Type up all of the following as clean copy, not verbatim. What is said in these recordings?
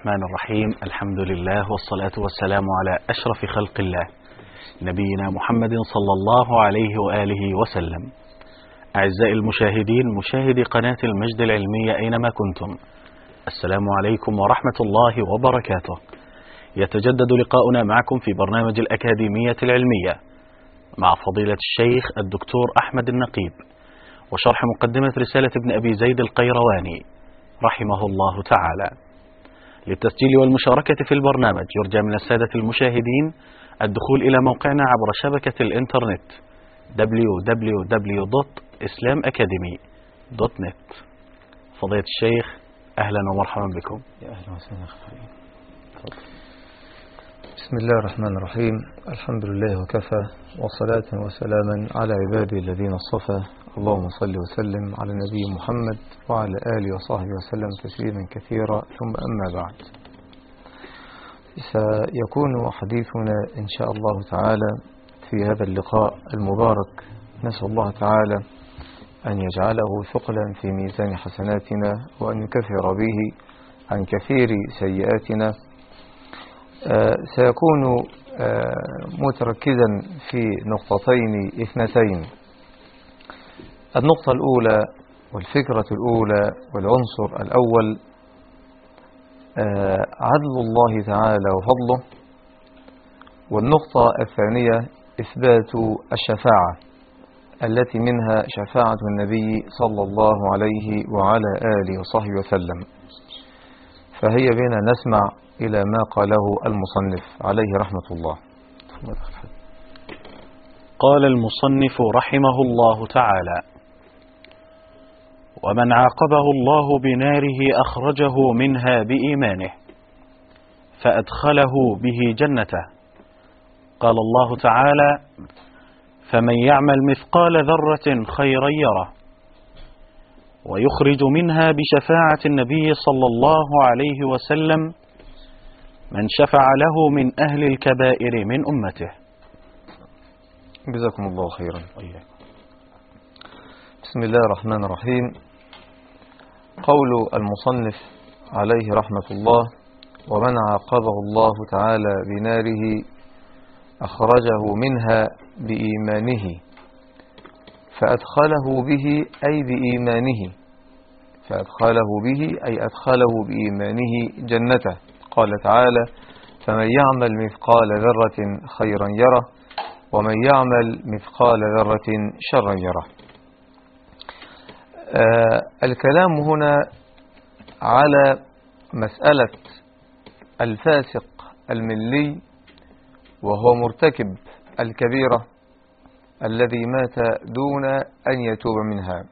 الرحمن الرحيم. الحمد لله والصلاة والسلام على أشرف خلق الله نبينا محمد صلى الله عليه وآله وسلم. أعزائي المشاهدين، مشاهدي قناة المجد العلمية أينما كنتم، السلام عليكم ورحمة الله وبركاته. يتجدد لقاؤنا معكم في برنامج الأكاديمية العلمية مع فضيلة الشيخ الدكتور أحمد النقيب، وشرح مقدمة رسالة ابن أبي زيد القيرواني رحمه الله تعالى. للتسجيل والمشاركة في البرنامج يرجى من السادة المشاهدين الدخول إلى موقعنا عبر شبكة الإنترنت www.islamacademy.net. فضيلة الشيخ، أهلا ومرحبا بكم. يا أهلا وسهلا. بسم الله الرحمن الرحيم. الحمد لله وكفى، وصلاة وسلاما على عباده الذين اصطفى. اللهم صل وسلم على النبي محمد وعلى آله وصحبه وسلم تسليما كثيرا، ثم أما بعد. سيكون حديثنا إن شاء الله تعالى في هذا اللقاء المبارك، نسأل الله تعالى أن يجعله ثقلا في ميزان حسناتنا، وأن يكفر به عن كثير سيئاتنا. سيكون متركزا في نقطتين اثنتين. النقطة الأولى والفكرة الأولى والعنصر الأول عدل الله تعالى وفضله، والنقطة الثانية إثبات الشفاعة التي منها شفاعة النبي صلى الله عليه وعلى آله وصحبه وسلم. فهي بنا نسمع إلى ما قاله المصنف عليه رحمة الله. قال المصنف رحمه الله تعالى: ومن عاقبه الله بناره أخرجه منها بإيمانه فأدخله به جنته. قال الله تعالى: فمن يعمل مثقال ذرة خيرا يره. ويخرج منها بشفاعة النبي صلى الله عليه وسلم من شفع له من أهل الكبائر من أمته. جزاكم الله خيرا. بسم الله الرحمن الرحيم. قول المصنف عليه رحمة الله: ومن عاقبه الله تعالى بناره أخرجه منها بإيمانه فأدخله به أي بإيمانه، فأدخله به أي أدخله بإيمانه جنته. قال تعالى: فمن يعمل مثقال ذرة خيرا يره، ومن يعمل مثقال ذرة شرا يره. الكلام هنا على مسألة الفاسق الملي، وهو مرتكب الكبيرة الذي مات دون أن يتوب منها.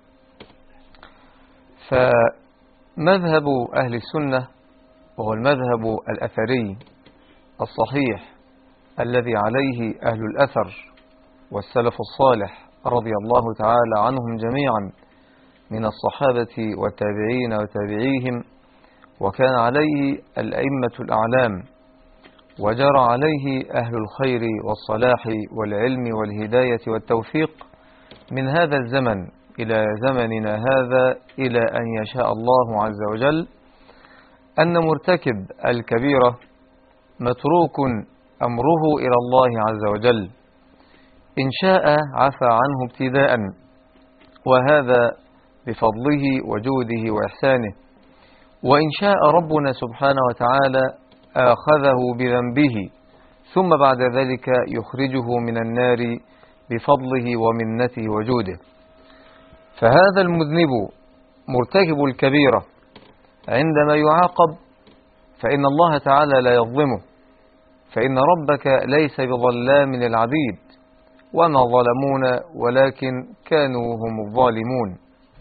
فمذهب أهل السنة، وهو المذهب الأثري الصحيح الذي عليه أهل الأثر والسلف الصالح رضي الله تعالى عنهم جميعا من الصحابة والتابعين وتابعيهم، وكان عليه الأئمة الأعلام، وجرى عليه أهل الخير والصلاح والعلم والهداية والتوفيق من هذا الزمن إلى زمننا هذا، إلى أن يشاء الله عز وجل، أن مرتكب الكبيرة متروك أمره إلى الله عز وجل. إن شاء عفى عنه ابتداء، وهذا بفضله وجوده وإحسانه، وإن شاء ربنا سبحانه وتعالى آخذه بذنبه، ثم بعد ذلك يخرجه من النار بفضله ومنته وجوده. فهذا المذنب مرتكب الكبيرة عندما يعاقب فإن الله تعالى لا يظلمه، فإن ربك ليس بظلام للعبيد، وما ظلمونا ولكن كانوا هم الظالمون.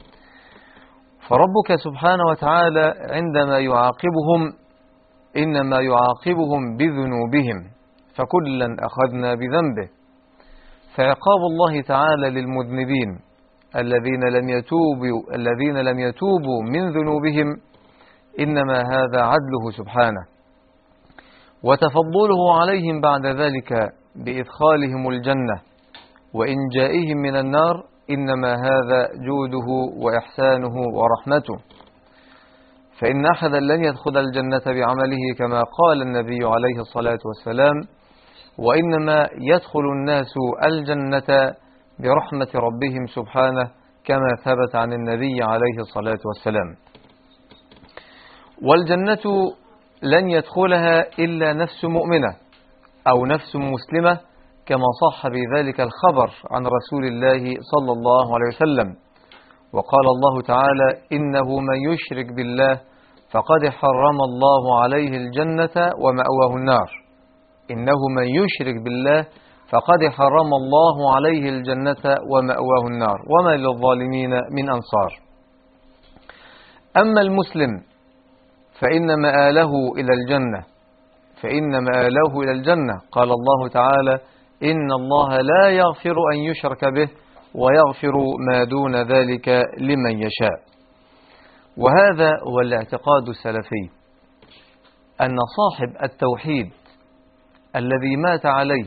فربك سبحانه وتعالى عندما يعاقبهم إنما يعاقبهم بذنوبهم، فكلا أخذنا بذنبه. فعقاب الله تعالى للمذنبين الذين لم يتوبوا من ذنوبهم إنما هذا عدله سبحانه، وتفضله عليهم بعد ذلك بإدخالهم الجنة وإنجائهم من النار، إنما هذا جوده وإحسانه ورحمته. فإن أحدا لن يدخل الجنة بعمله كما قال النبي عليه الصلاة والسلام، وإنما يدخل الناس الجنة برحمة ربهم سبحانه كما ثبت عن النبي عليه الصلاة والسلام. والجنة لن يدخلها إلا نفس مؤمنة أو نفس مسلمة، كما صح بذلك الخبر عن رسول الله صلى الله عليه وسلم. وقال الله تعالى: إنه من يشرك بالله فقد حرم الله عليه الجنة ومأواه النار. إنه من يشرك بالله فقد حرم الله عليه الجنة ومأواه النار وما للظالمين من أنصار. أما المسلم فإن مآله إلى الجنة قال الله تعالى: إن الله لا يغفر أن يشرك به ويغفر ما دون ذلك لمن يشاء. وهذا هو الاعتقاد السلفي، أن صاحب التوحيد الذي مات عليه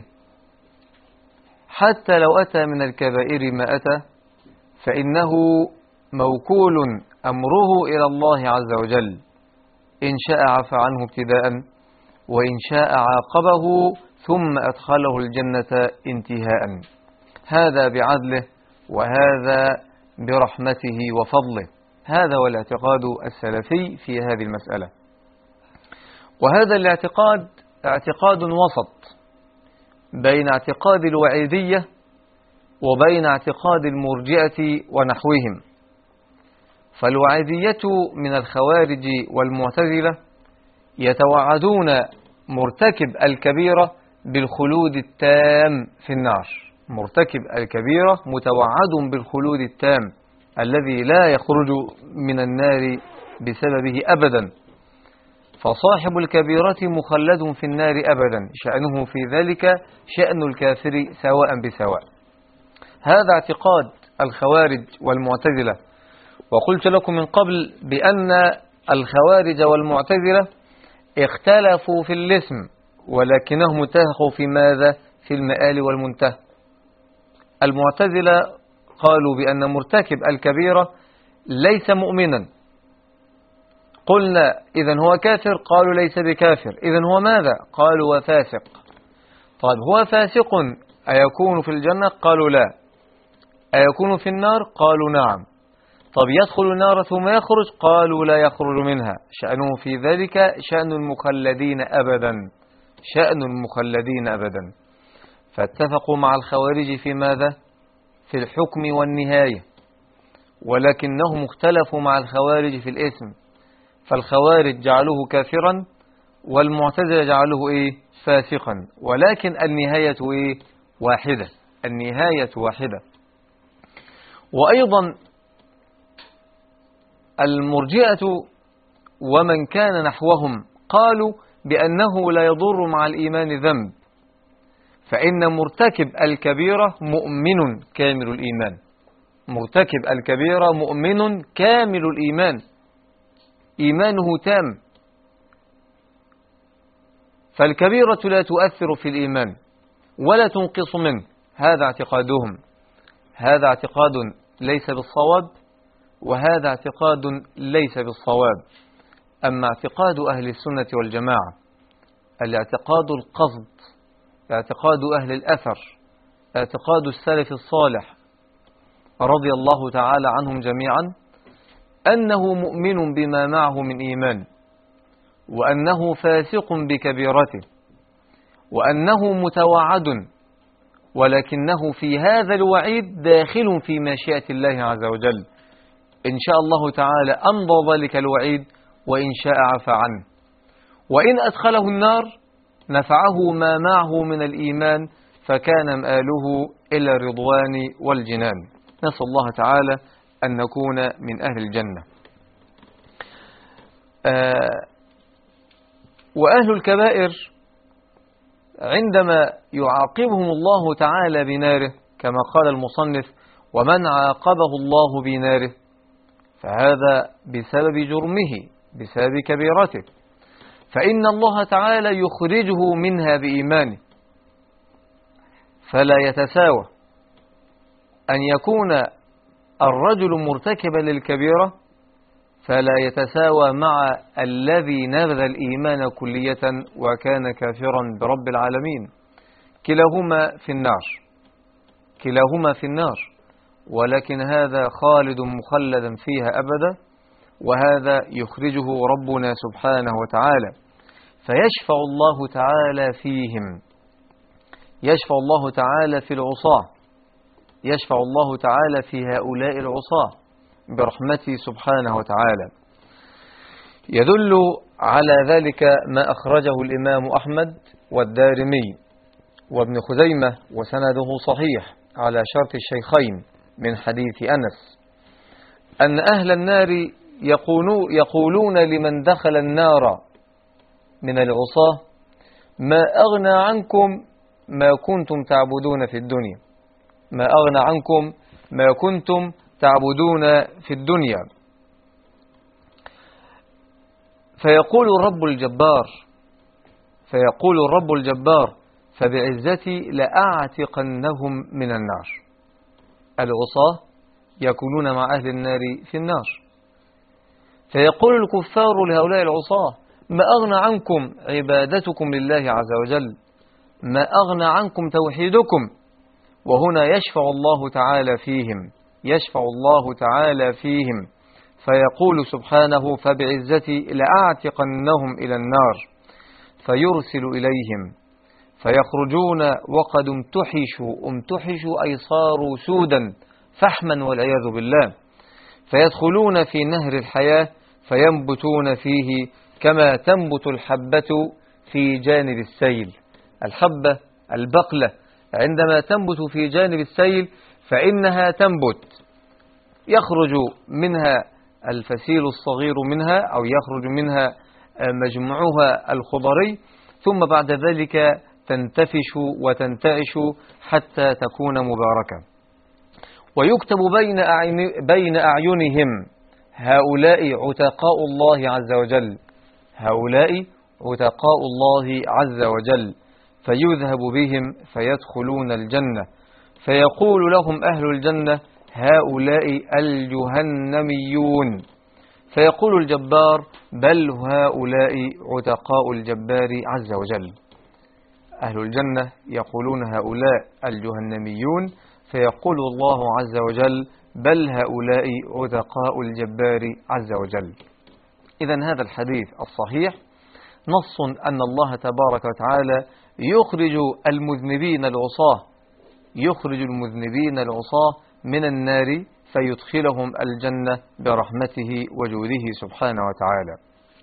حتى لو أتى من الكبائر ما أتى فإنه موكول أمره إلى الله عز وجل، إن شاء عفى عنه ابتداء، وإن شاء عاقبه ثم أدخله الجنة انتهاء. هذا بعدله وهذا برحمته وفضله. هذا هو الاعتقاد السلفي في هذه المسألة. وهذا الاعتقاد اعتقاد وسط بين اعتقاد الوعيدية وبين اعتقاد المرجئة ونحوهم. فالوعيدية من الخوارج والمعتزلة يتوعدون مرتكب الكبيرة بالخلود التام في النار. مرتكب الكبيرة متوعد بالخلود التام الذي لا يخرج من النار بسببه أبدا. فصاحب الكبيرة مخلد في النار أبدا، شأنه في ذلك شأن الكافر سواء بسواء. هذا اعتقاد الخوارج والمعتزلة. وقلت لكم من قبل بأن الخوارج والمعتزلة اختلفوا في الاسم، ولكنهم اتفقوا في ماذا؟ في المآل والمنتهى. المعتزلة قالوا بأن مرتكب الكبيرة ليس مؤمنا. قلنا إذن هو كافر؟ قالوا ليس بكافر. إذن هو ماذا؟ قالوا وفاسق. طيب هو فاسق أيكون في الجنة؟ قالوا لا. أيكون في النار؟ قالوا نعم. طب يدخل النار ثم يخرج؟ قالوا لا يخرج منها. شأنه في ذلك شأن المخلدين أبدا، شأن المخلدين أبدا. فاتفقوا مع الخوارج في ماذا؟ في الحكم والنهاية، ولكنهم اختلفوا مع الخوارج في الاسم. فالخوارج جعلوه كافرا والمعتزلة جعلوه فاسقا، ولكن النهاية واحدة، النهاية واحدة. وأيضا المرجئة ومن كان نحوهم قالوا بأنه لا يضر مع الإيمان ذنب، فإن مرتكب الكبيرة مؤمن كامل الإيمان. مرتكب الكبيرة مؤمن كامل الإيمان، إيمانه تام. فالكبيرة لا تؤثر في الإيمان ولا تنقص منه. هذا اعتقادهم. هذا اعتقاد ليس بالصواب، وهذا اعتقاد ليس بالصواب. أما اعتقاد أهل السنة والجماعة الاعتقاد القصد، اعتقاد أهل الأثر، اعتقاد السلف الصالح رضي الله تعالى عنهم جميعا، أنه مؤمن بما معه من إيمان، وأنه فاسق بكبيرته، وأنه متوعد، ولكنه في هذا الوعيد داخل في مشيئة الله عز وجل. إن شاء الله تعالى أمضى ذلك الوعيد، وإن شاء عفى عنه. وإن أدخله النار نفعه ما معه من الإيمان، فكان مآله إلى الرضوان والجنان. نسأل الله تعالى أن نكون من أهل الجنة. وأهل الكبائر عندما يعاقبهم الله تعالى بناره كما قال المصنف: ومن عاقبه الله بناره فهذا بسبب جرمه، بسبب كبيرته، فإن الله تعالى يخرجه منها بإيمانه. فلا يتساوى أن يكون الرجل مرتكبا للكبيرة فلا يتساوى مع الذي نبذ الإيمان كلية وكان كافرا برب العالمين. كلاهما في النار، كلاهما في النار، ولكن هذا خالد مخلدا فيها أبدا، وهذا يخرجه ربنا سبحانه وتعالى. فيشفع الله تعالى فيهم، يشفع الله تعالى في العصاة، يشفع الله تعالى في هؤلاء العصاة برحمته سبحانه وتعالى. يدل على ذلك ما أخرجه الإمام أحمد والدارمي وابن خزيمة وسنده صحيح على شرط الشيخين من حديث أنس أن أهل النار يقولون لمن دخل النار من العصاة: ما أغنى عنكم ما كنتم تعبدون في الدنيا، ما أغنى عنكم ما كنتم تعبدون في الدنيا. فيقول الرب الجبار، فيقول الرب الجبار: فبعزتي لأعتقنهم من النار. العصاة يكونون مع أهل النار في النار. فيقول الكفار لهؤلاء العصاة: ما أغنى عنكم عبادتكم لله عز وجل، ما أغنى عنكم توحيدكم. وهنا يشفع الله تعالى فيهم، يشفع الله تعالى فيهم، فيقول سبحانه: فبعزتي لأعتقنهم إلى النار، فيرسل إليهم فيخرجون وقد امتحشوا أي صاروا سودا فحما والعياذ بالله، فيدخلون في نهر الحياة فينبتون فيه كما تنبت الحبة في جانب السيل. الحبة البقلة عندما تنبت في جانب السيل فإنها تنبت، يخرج منها الفسيل الصغير منها أو يخرج منها مجموعها الخضري، ثم بعد ذلك تنتفش وتنتعش حتى تكون مباركة. ويكتب بين أعينهم هؤلاء عتقاء الله عز وجل، هؤلاء عتقاء الله عز وجل، فيذهب بهم فيدخلون الجنة، فيقول لهم أهل الجنة: هؤلاء الجهنميون. فيقول الجبار: بل هؤلاء عتقاء الجبار عز وجل. أهل الجنة يقولون هؤلاء الجهنميون، فيقول الله عز وجل: بل هؤلاء عتقاء الجبار عز وجل. إذن هذا الحديث الصحيح نص أن الله تبارك وتعالى يخرج المذنبين العصاة، يخرج المذنبين العصاة من النار فيدخلهم الجنة برحمته وجوده سبحانه وتعالى.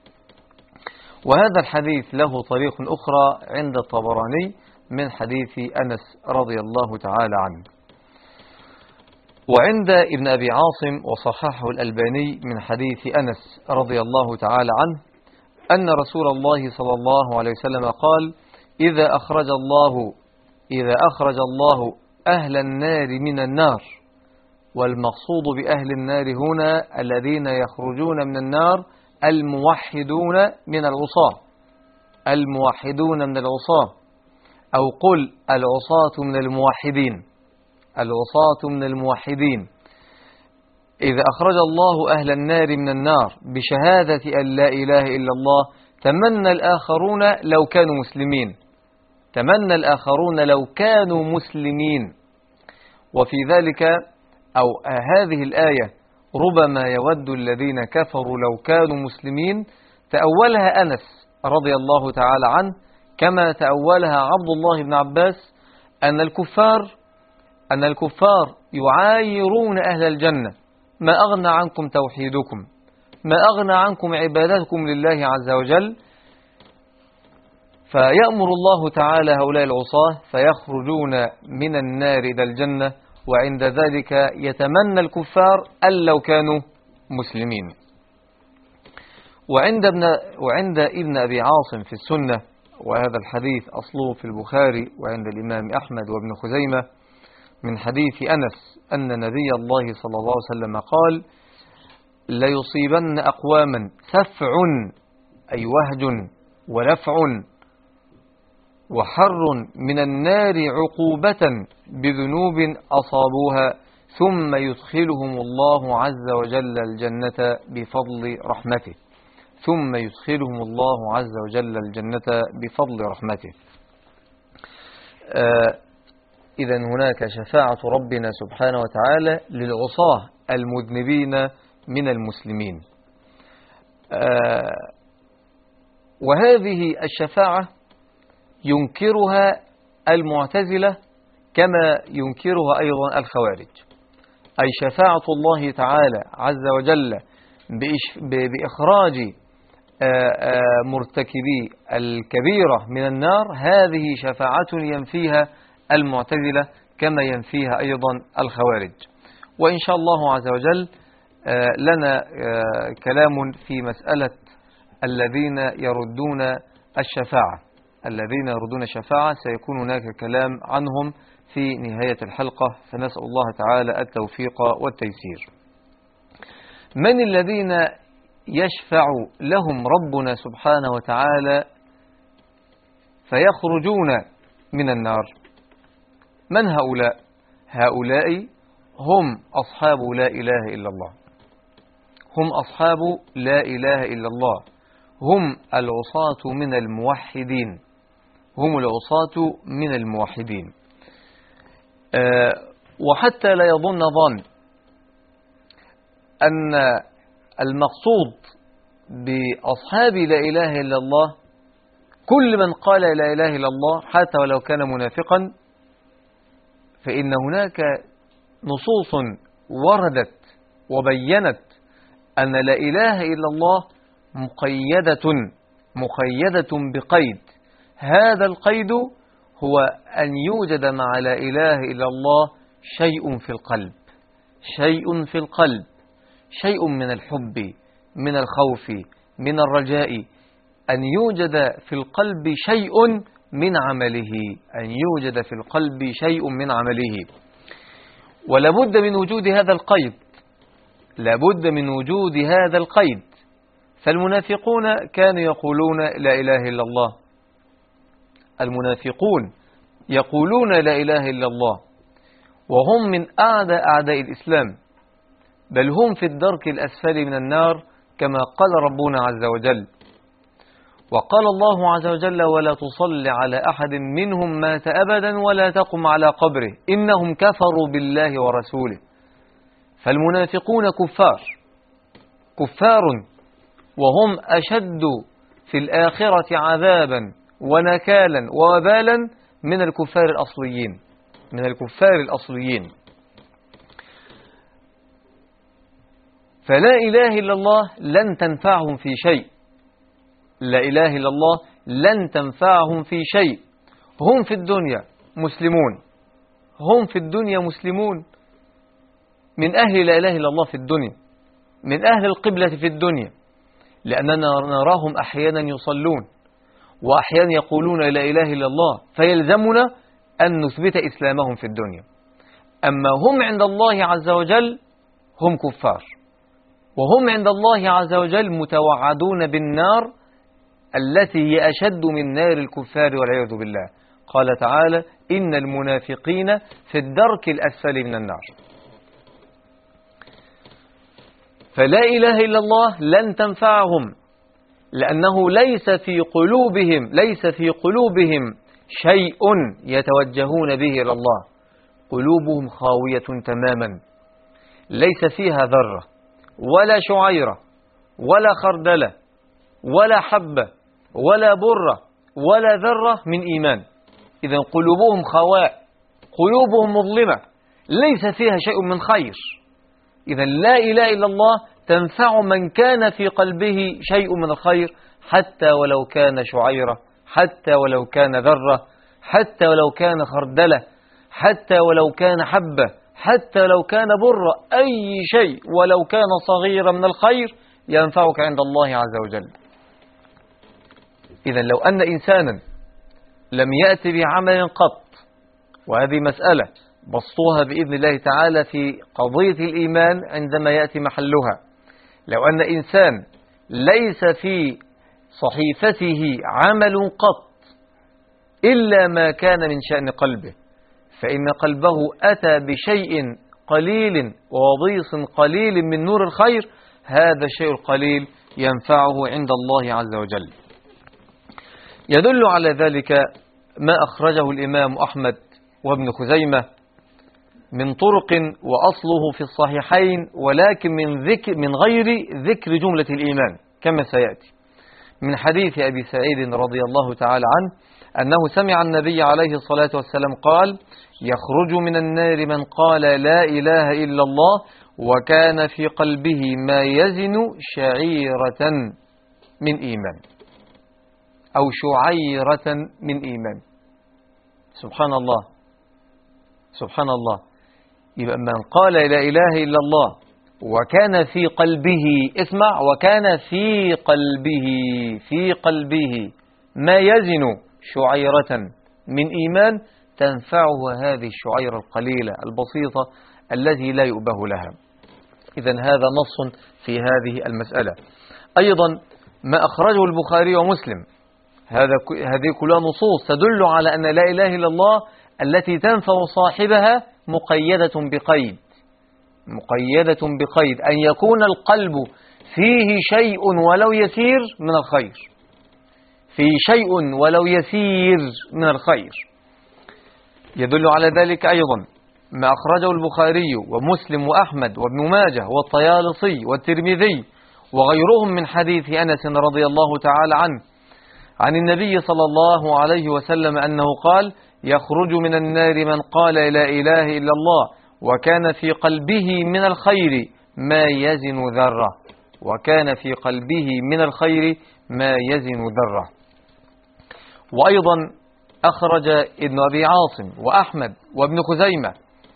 وهذا الحديث له طريق أخرى عند الطبراني من حديث أنس رضي الله تعالى عنه، وعند ابن أبي عاصم وصححه الألباني من حديث أنس رضي الله تعالى عنه أن رسول الله صلى الله عليه وسلم قال: إذا أخرج الله أهل النار من النار. والمقصود بأهل النار هنا الذين يخرجون من النار الموحدون من العصاة، الموحدون من العصاة، أو قل العصاة من الموحدين، العصاة من الموحدين. إذا أخرج الله أهل النار من النار بشهادة أن لا إله إلا الله تمنى الآخرون لو كانوا مسلمين، تمنى الآخرون لو كانوا مسلمين. وفي ذلك أو هذه الآية ربما يود الذين كفروا لو كانوا مسلمين، تأولها أنس رضي الله تعالى عنه كما تأولها عبد الله بن عباس أن الكفار يعايرون أهل الجنة: ما أغنى عنكم توحيدكم، ما أغنى عنكم عبادتكم لله عز وجل. فيأمر الله تعالى هؤلاء العصاة فيخرجون من النار إلى الجنة، وعند ذلك يتمنى الكفار أن لو كانوا مسلمين. وعند ابن أبي عاصم في السنة، وهذا الحديث أصله في البخاري وعند الإمام أحمد وابن خزيمة من حديث أنس أن نبي الله صلى الله عليه وسلم قال: ليصيبن أقواما سفع أي وهج ولفع وحر من النار عقوبة بذنوب أصابوها ثم يدخلهم الله عز وجل الجنة بفضل رحمته. ثم يدخلهم الله عز وجل الجنة بفضل رحمته. إذا هناك شفاعة ربنا سبحانه وتعالى للعصاة المذنبين من المسلمين. وهذه الشفاعة ينكرها المعتزلة كما ينكرها أيضا الخوارج. أي شفاعة الله تعالى عز وجل بإخراج مرتكبي الكبيرة من النار، هذه شفاعة ينفيها المعتزلة كما ينفيها أيضا الخوارج. وإن شاء الله عز وجل لنا كلام في مسألة الذين يردون الشفاعة سيكون هناك كلام عنهم في نهاية الحلقة، فنسأل الله تعالى التوفيق والتيسير. من الذين يشفع لهم ربنا سبحانه وتعالى فيخرجون من النار؟ من هؤلاء؟ هؤلاء هم أصحاب لا إله إلا الله، هم أصحاب لا إله إلا الله، هم العصاة من الموحدين، هم العصاة من الموحدين. وحتى لا يظن ظن أن المقصود بأصحاب لا إله إلا الله كل من قال لا إله إلا الله حتى ولو كان منافقا، فإن هناك نصوص وردت وبينت أن لا إله إلا الله مقيدة بقيد. هذا القيد هو أن يوجد مع لا إله إلا الله شيء في القلب، شيء في القلب، شيء من الحب، من الخوف، من الرجاء، أن يوجد في القلب شيء من عمله، أن يوجد في القلب شيء من عمله. ولابد من وجود هذا القيد، لابد من وجود هذا القيد. فالمنافقون كانوا يقولون لا إله إلا الله، المنافقون يقولون لا إله إلا الله وهم من أعداء الإسلام، بل هم في الدرك الأسفل من النار كما قال ربنا عز وجل. وقال الله عز وجل: ولا تصل على أحد منهم مات أبدا ولا تقم على قبره إنهم كفروا بالله ورسوله. فالمنافقون كفار وهم أشد في الآخرة عذابا ونكالا ووبالا من الكفار الأصليين. فلا إله إلا الله لن تنفعهم في شيء، لا إله إلا الله لن تنفعهم في شيء. هم في الدنيا مسلمون، من أهل لا إله إلا الله في الدنيا، من أهل القبلة في الدنيا، لأننا نراهم أحيانا يصلون وأحيانا يقولون لا إله إلا الله، فيلزمنا أن نثبت إسلامهم في الدنيا. أما هم عند الله عز وجل هم كفار، وهم عند الله عز وجل متوعدون بالنار التي هي أشد من نار الكفار والعياذ بالله. قال تعالى: إن المنافقين في الدرك الأسفل من النار. فلا إله إلا الله لن تنفعهم، لأنه ليس في قلوبهم شيء يتوجهون به إلى الله. قلوبهم خاوية تماما، ليس فيها ذرة ولا شعيرة ولا خردلة ولا حبة ولا برة ولا ذرة من إيمان. إذا قلوبهم خواء، قلوبهم مظلمة، ليس فيها شيء من خير. إذا لا إله إلا الله تنفع من كان في قلبه شيء من الخير، حتى ولو كان شعيرة، حتى ولو كان ذرة، حتى ولو كان خردلة، حتى ولو كان حبة، حتى لو كان برة، أي شيء ولو كان صغيرا من الخير ينفعك عند الله عز وجل. إذا لو أن إنسانا لم يأتي بعمل قط، وهذه مسألة بسطوها بإذن الله تعالى في قضية الإيمان عندما يأتي محلها، لو أن إنسان ليس في صحيفته عمل قط إلا ما كان من شأن قلبه، فإن قلبه أتى بشيء قليل ووضيص قليل من نور الخير، هذا الشيء القليل ينفعه عند الله عز وجل. يدل على ذلك ما أخرجه الإمام أحمد وابن خزيمة من طرق وأصله في الصحيحين، ولكن من غير ذكر جملة الإيمان كما سيأتي، من حديث أبي سعيد رضي الله تعالى عنه أنه سمع النبي عليه الصلاة والسلام قال: يخرج من النار من قال لا إله إلا الله وكان في قلبه ما يزن شعيرة من إيمان أو شعيرة من إيمان. سبحان الله، سبحان الله. يبقى من قال لا إله إلا الله وكان في قلبه، اسمع، وكان في قلبه ما يزن شعيرة من إيمان، تنفعه هذه الشعيرة القليلة البسيطة التي لا يؤبه لها. إذن هذا نص في هذه المسألة. أيضا ما أخرجه البخاري ومسلم، هذه كلها نصوص تدل على أن لا إله إلا الله التي تنفع صاحبها مقيدة بقيد أن يكون القلب فيه شيء ولو يسير من الخير، من الخير. يدل على ذلك أيضا ما أخرجه البخاري ومسلم وأحمد وابن ماجه والطيالسي والترمذي وغيرهم من حديث أنس رضي الله تعالى عنه عن النبي صلى الله عليه وسلم أنه قال: يخرج من النار من قال لا إله إلا الله وكان في قلبه من الخير ما يزن ذرة، وكان في قلبه من الخير ما يزن ذرة. وأيضا أخرج ابن أبي عاصم وأحمد وابن خزيمة،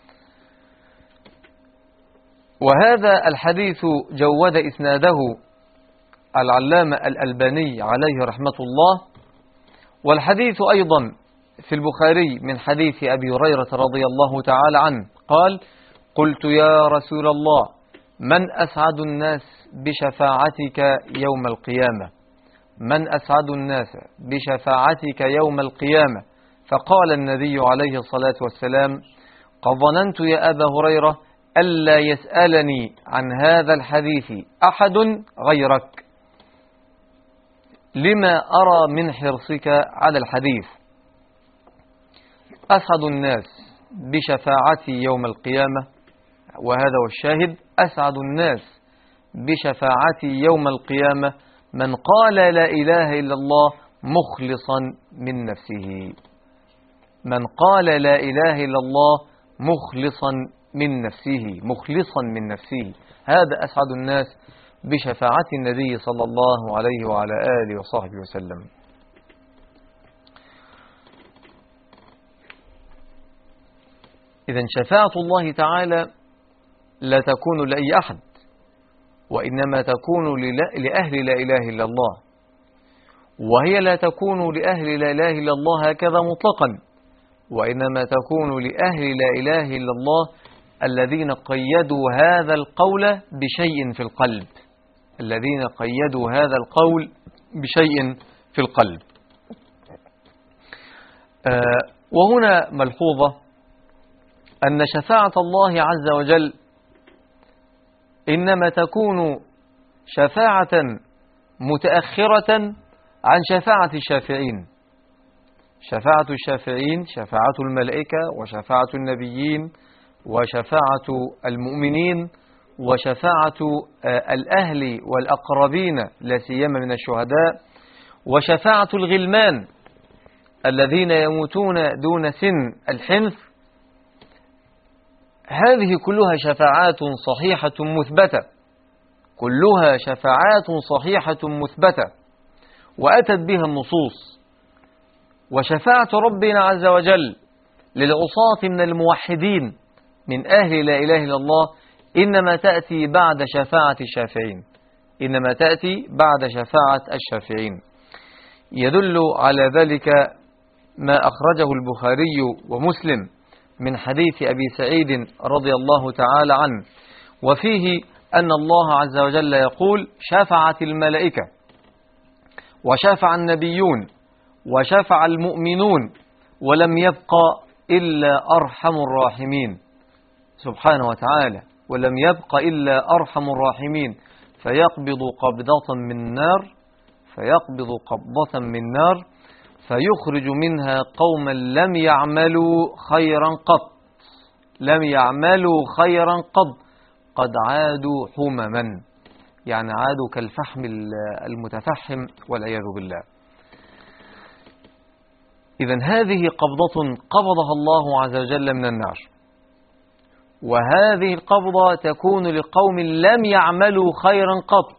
وهذا الحديث جود إسناده العلامة الألباني عليه رحمة الله. والحديث أيضا في البخاري من حديث أبي هريرة رضي الله تعالى عنه قال: قلت يا رسول الله من أسعد الناس بشفاعتك يوم القيامة؟ من أسعد الناس بشفاعتك يوم القيامة؟ فقال النبي عليه الصلاة والسلام: قد ظننت يا أبا هريرة ألا يسألني عن هذا الحديث أحد غيرك، لما أرى من حرصك على الحديث. أسعد الناس بشفاعتي يوم القيامة، وهذا هو الشاهد، أسعد الناس بشفاعتي يوم القيامة من قال لا إله إلا الله مخلصا من نفسه، من قال لا إله إلا الله مخلصا من نفسه، هذا أسعد الناس بشفاعة النبي صلى الله عليه وعلى آله وصحبه وسلم. إذن شفاعة الله تعالى لا تكون لأي أحد، وإنما تكون لأهل لا إله إلا الله، وهي لا تكون لأهل لا إله إلا الله هكذا مطلقا، وإنما تكون لأهل لا إله إلا الله الذين قيدوا هذا القول بشيء في القلب، الذين قيدوا هذا القول بشيء في القلب. وهنا ملحوظة أن شفاعة الله عز وجل إنما تكون شفاعة متأخرة عن شفاعة الشافعين. شفاعة الشافعين شفاعة الملائكة وشفاعة النبيين وشفاعة المؤمنين وشفاعة الأهل والأقربين لا سيما من الشهداء، وشفاعة الغلمان الذين يموتون دون سن الحنث. هذه كلها شفاعات صحيحة مثبتة، كلها شفاعات صحيحة مثبتة وأتت بها النصوص. وشفاعة ربنا عز وجل للعصاة من الموحدين من أهل لا إله إلا الله إنما تأتي بعد شفاعة الشافعين، إنما تأتي بعد شفاعة الشافعين. يدل على ذلك ما أخرجه البخاري ومسلم من حديث أبي سعيد رضي الله تعالى عنه، وفيه أن الله عز وجل يقول: شفعت الملائكة وشفع النبيون وشفع المؤمنون ولم يبق إلا أرحم الراحمين. سبحانه وتعالى، ولم يبق إلا أرحم الراحمين، فيقبض قبضة من نار فيخرج منها قوما لم يعملوا خيرا قط قد عادوا حمما، يعني عادوا كالفحم المتفحم والعياذ بالله. إذن هذه قبضة قبضها الله عز وجل من النار، وهذه القبضة تكون لقوم لم يعملوا خيرا قط،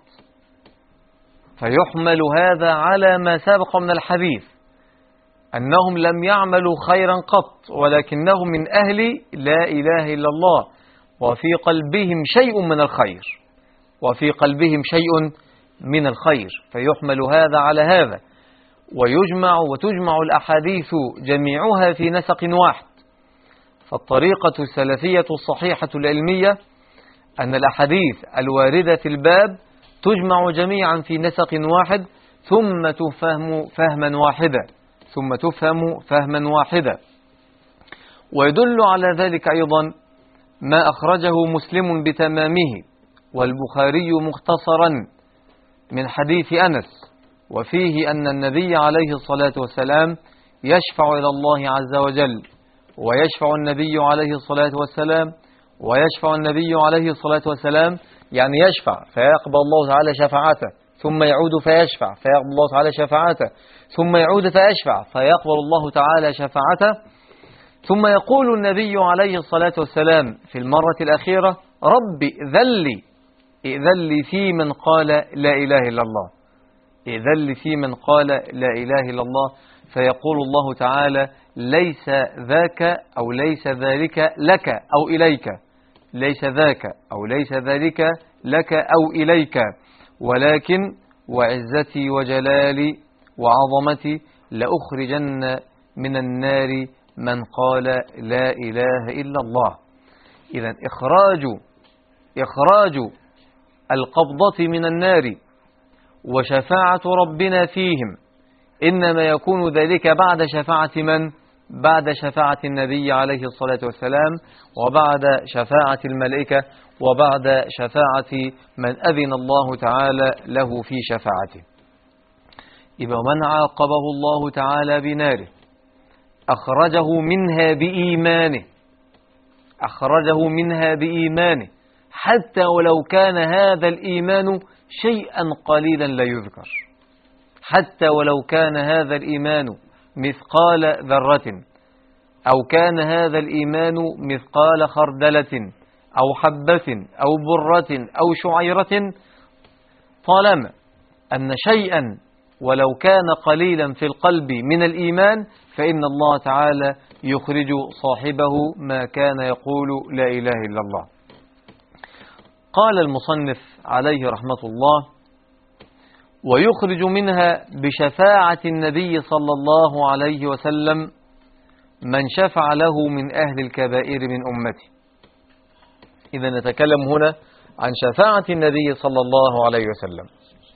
فيحمل هذا على ما سبق من الحديث أنهم لم يعملوا خيرا قط، ولكنهم من أهل لا إله إلا الله، وفي قلبهم شيء من الخير، فيحمل هذا على هذا، وتجمع الأحاديث جميعها في نسق واحد. فالطريقة السلفية الصحيحة العلمية أن الأحاديث الواردة في الباب تجمع جميعا في نسق واحد، ثم تفهم فهما واحدا. ويدل على ذلك أيضا ما أخرجه مسلم بتمامه والبخاري مختصرا من حديث أنس، وفيه أن النبي عليه الصلاة والسلام يشفع إلى الله عز وجل، ويشفع النبي عليه الصلاة والسلام يعني يشفع فيقبل الله تعالى شفاعته، ثم يعود فيشفع فيقبل الله تعالى شفاعته، ثم يعود فيشفع فيقبل الله تعالى شفاعته، ثم يقول النبي عليه الصلاة والسلام في المرة الأخيرة: رب ائذن لي في من قال لا إله إلا الله، فيقول الله تعالى: ليس ذاك أو ليس ذلك لك أو إليك، ولكن وعزتي وجلالي وعظمتي لأخرجن من النار من قال لا إله إلا الله. إذن إخراج القبضة من النار وشفاعة ربنا فيهم إنما يكون ذلك بعد شفاعة من؟ بعد شفاعة النبي عليه الصلاة والسلام، وبعد شفاعة الملائكة، وبعد شفاعة من أذن الله تعالى له في شفاعته. إذا من عاقبه الله تعالى بناره أخرجه منها بإيمانه حتى ولو كان هذا الإيمان شيئا قليلا لا يذكر، حتى ولو كان هذا الإيمان مثقال ذرة، أو كان هذا الإيمان مثقال خردلة أو حبة أو برة أو شعيرة، طالما أن شيئا ولو كان قليلا في القلب من الإيمان فإن الله تعالى يخرج صاحبه ما كان يقول لا إله إلا الله. قال المصنف عليه رحمة الله: ويخرج منها بشفاعة النبي صلى الله عليه وسلم من شفع له من أهل الكبائر من أمته. إذا نتكلم هنا عن شفاعة النبي صلى الله عليه وسلم،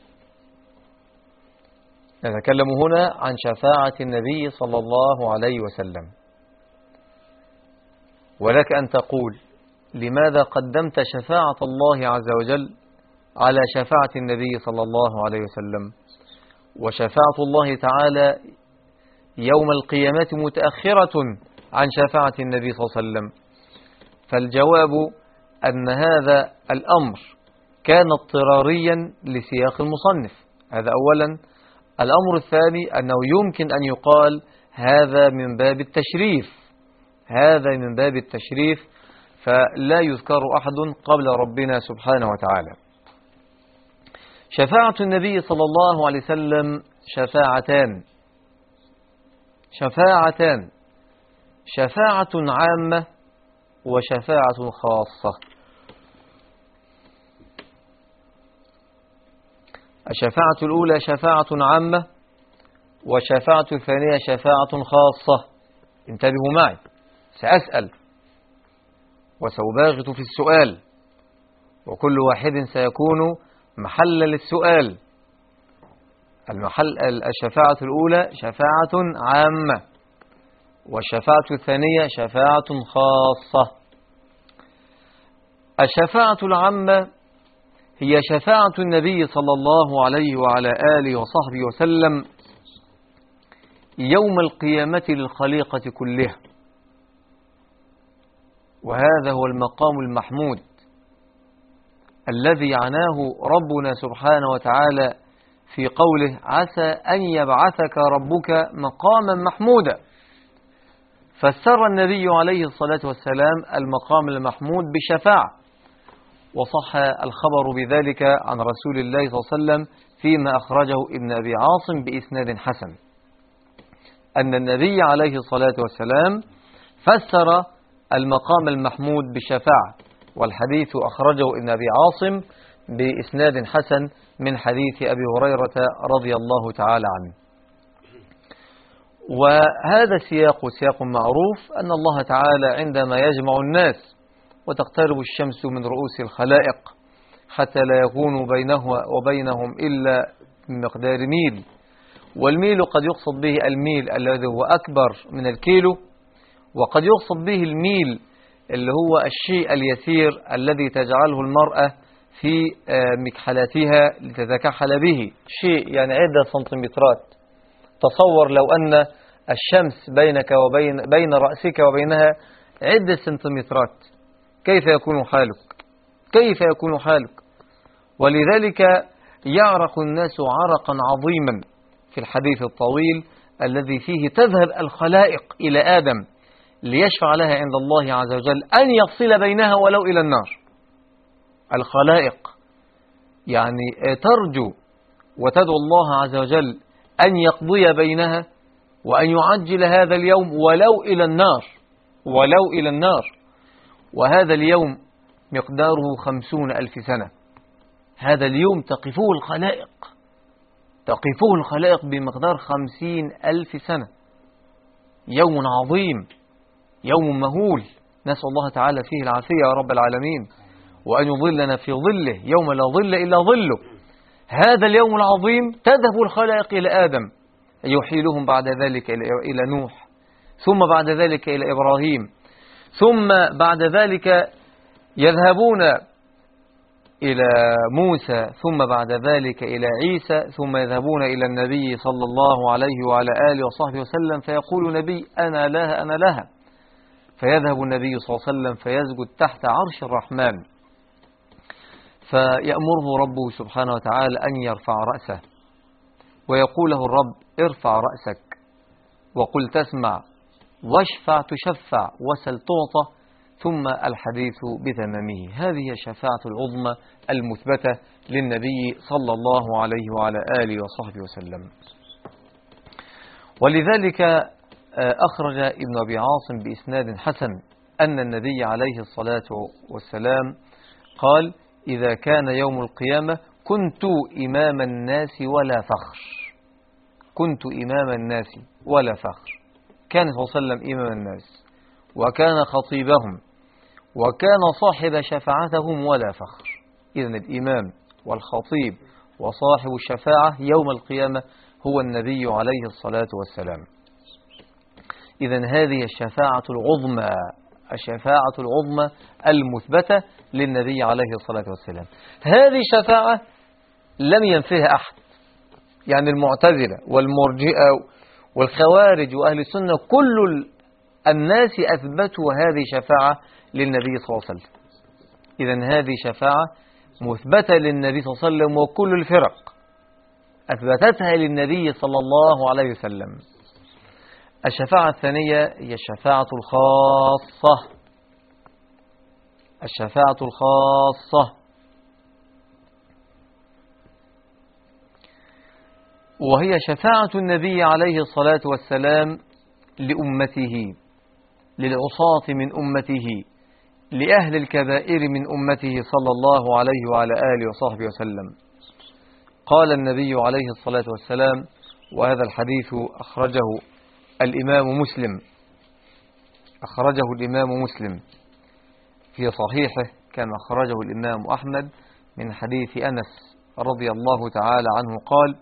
ولك أن تقول: لماذا قدمت شفاعة الله عز وجل على شفاعة النبي صلى الله عليه وسلم، وشفاعة الله تعالى يوم القيامة متأخرة عن شفاعة النبي صلى الله عليه وسلم؟ فالجواب أن هذا الأمر كان اضطراريا لسياق المصنف، هذا أولا. الأمر الثاني أنه يمكن أن يقال هذا من باب التشريف، فلا يذكر أحد قبل ربنا سبحانه وتعالى. شفاعة النبي صلى الله عليه وسلم شفاعتان: شفاعة عامة وشفاعة خاصة. الشفاعة الأولى شفاعة عامة، والشفاعة الثانية شفاعة خاصة. انتبهوا معي، سأسأل وسأباغت في السؤال، وكل واحد سيكون محل للسؤال. الشفاعة الأولى شفاعة عامة، والشفاعة الثانية شفاعة خاصة. الشفاعة العامة هي شفاعة النبي صلى الله عليه وعلى آله وصحبه وسلم يوم القيامة للخليقة كلها، وهذا هو المقام المحمود الذي عناه ربنا سبحانه وتعالى في قوله عسى أن يبعثك ربك مقاما محمودا. فسر النبي عليه الصلاة والسلام المقام المحمود بشفاعة، وصح الخبر بذلك عن رسول الله صلى الله عليه وسلم فيما أخرجه ابن أبي عاصم بإسناد حسن، أن النبي عليه الصلاة والسلام فسر المقام المحمود بشفاعة، والحديث أخرجه ابن أبي عاصم بإسناد حسن من حديث أبي هريرة رضي الله تعالى عنه. وهذا سياق معروف أن الله تعالى عندما يجمع الناس وتقترب الشمس من رؤوس الخلائق حتى لا يكون بينه وبينهم إلا بمقدار ميل، والميل قد يقصد به الميل الذي هو أكبر من الكيلو، وقد يقصد به الميل اللي هو الشيء اليسير الذي تجعله المرأة في مكحلاتها لتتكحل به، شيء يعني عدة سنتيمترات. تصور لو أن الشمس بينك بين رأسك وبينها عدة سنتيمترات، كيف يكون حالك؟ كيف يكون حالك؟ ولذلك يعرق الناس عرقا عظيما في الحديث الطويل الذي فيه تذهب الخلائق إلى آدم ليشفع لها عند الله عز وجل أن يفصل بينها ولو إلى النار. الخلائق يعني ترجو وتدعو الله عز وجل أن يقضي بينها وأن يعجل هذا اليوم ولو إلى النار، ولو إلى النار. وهذا اليوم مقداره 50,000 سنة. هذا اليوم تقفه الخلائق بمقدار 50,000 سنة. يوم عظيم، يوم مهول، نسأل الله تعالى فيه العافية يا رب العالمين، وأن يظلنا في ظله يوم لا ظل إلا ظله. هذا اليوم العظيم تذهب الخلائق إلى آدم، يحيلهم بعد ذلك إلى نوح، ثم بعد ذلك إلى إبراهيم، ثم بعد ذلك يذهبون إلى موسى، ثم بعد ذلك إلى عيسى، ثم يذهبون إلى النبي صلى الله عليه وعلى آله وصحبه وسلم، فيقول نبي أنا لها أنا لها، فيذهب النبي صلى الله عليه وسلم فيسجد تحت عرش الرحمن، فيأمره ربه سبحانه وتعالى أن يرفع رأسه، ويقول له الرب ارفع رأسك وقل تسمع واشفع تشفع وسل تعطى، ثم الحديث بتمامه. هذه الشفاعة العظمى المثبتة للنبي صلى الله عليه وعلى آله وصحبه وسلم. ولذلك أخرج ابن أبي عاصم بإسناد حسن أن النبي عليه الصلاة والسلام قال إذا كان يوم القيامة كنت إمام الناس ولا فخر. كنت إمام الناس ولا فخر. كان صلى الله عليه وسلم إمام الناس، وكان خطيبهم، وكان صاحب شفاعتهم ولا فخر. إذن الإمام والخطيب وصاحب الشفاعة يوم القيامة هو النبي عليه الصلاة والسلام. إذن هذه الشفاعة العظمى، الشفاعة العظمى المثبتة للنبي عليه الصلاة والسلام. هذه الشفاعة لم ينفيها أحد، يعني المعتزلة والمرجئة والخوارج وأهل السنة كل الناس أثبتوا هذه شفاعة للنبي صلى الله عليه وسلم. إذن هذه شفاعة مثبتة للنبي صلى الله عليه وسلم، وكل الفرق أثبتتها للنبي صلى الله عليه وسلم. الشفاعة الثانية هي الشفاعة الخاصة. الشفاعة الخاصة وهي شفاعة النبي عليه الصلاة والسلام لأمته، للعصاة من أمته، لأهل الكبائر من أمته صلى الله عليه وعلى آله وصحبه وسلم. قال النبي عليه الصلاة والسلام، وهذا الحديث أخرجه الإمام مسلم في صحيحه، كما أخرجه الإمام أحمد من حديث أنس رضي الله تعالى عنه قال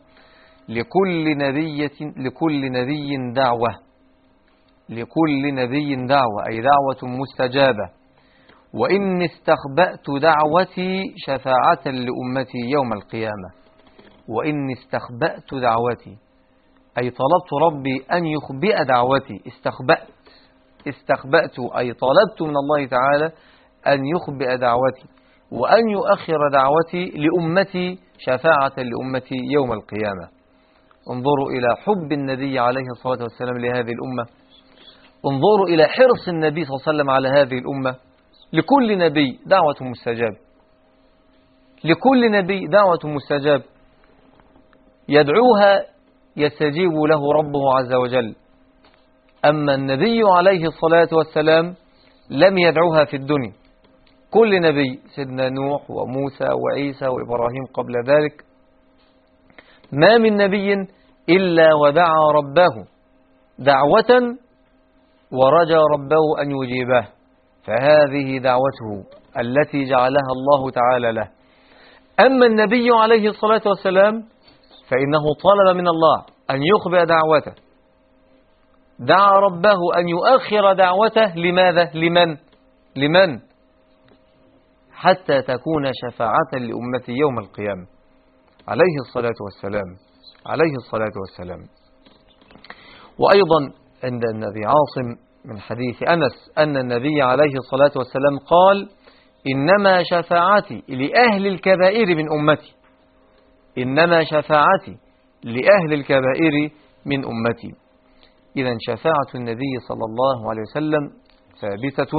لكل نبي دعوة، أي دعوة مستجابة، وإني استخبأت دعوتي شفاعة لأمتي يوم القيامة. وإني استخبأت دعوتي أي طلبت ربي أن يخبئ دعوتي. استخبأت أي طلبت من الله تعالى أن يخبئ دعوتي وأن يؤخر دعوتي لأمتي شفاعة لأمتي يوم القيامة. انظروا إلى حب النبي عليه الصلاة والسلام لهذه الأمة. انظروا إلى حرص النبي صلى الله عليه وسلم على هذه الأمة. لكل نبي دعوة مستجاب، لكل نبي دعوة مستجاب يدعوها يستجيب له ربه عز وجل. أما النبي عليه الصلاة والسلام لم يدعوها في الدنيا. كل نبي، سيدنا نوح وموسى وعيسى وإبراهيم قبل ذلك، ما من نبي إلا ودعا ربه دعوة ورجى ربه أن يجيبه، فهذه دعوته التي جعلها الله تعالى له. أما النبي عليه الصلاة والسلام فإنه طلب من الله أن يخبئ دعوته، دعا ربه أن يؤخر دعوته. لماذا؟ لمن؟ حتى تكون شفاعة لأمتي يوم القيامة عليه الصلاة والسلام. وأيضا عند النبي عاصم من حديث أنس أن النبي عليه الصلاة والسلام قال: إنما شفاعتي لأهل الكبائر من أمتي. إنما شفاعتي لأهل الكبائر من أمتي. إذن شفاعة النبي صلى الله عليه وسلم ثابتة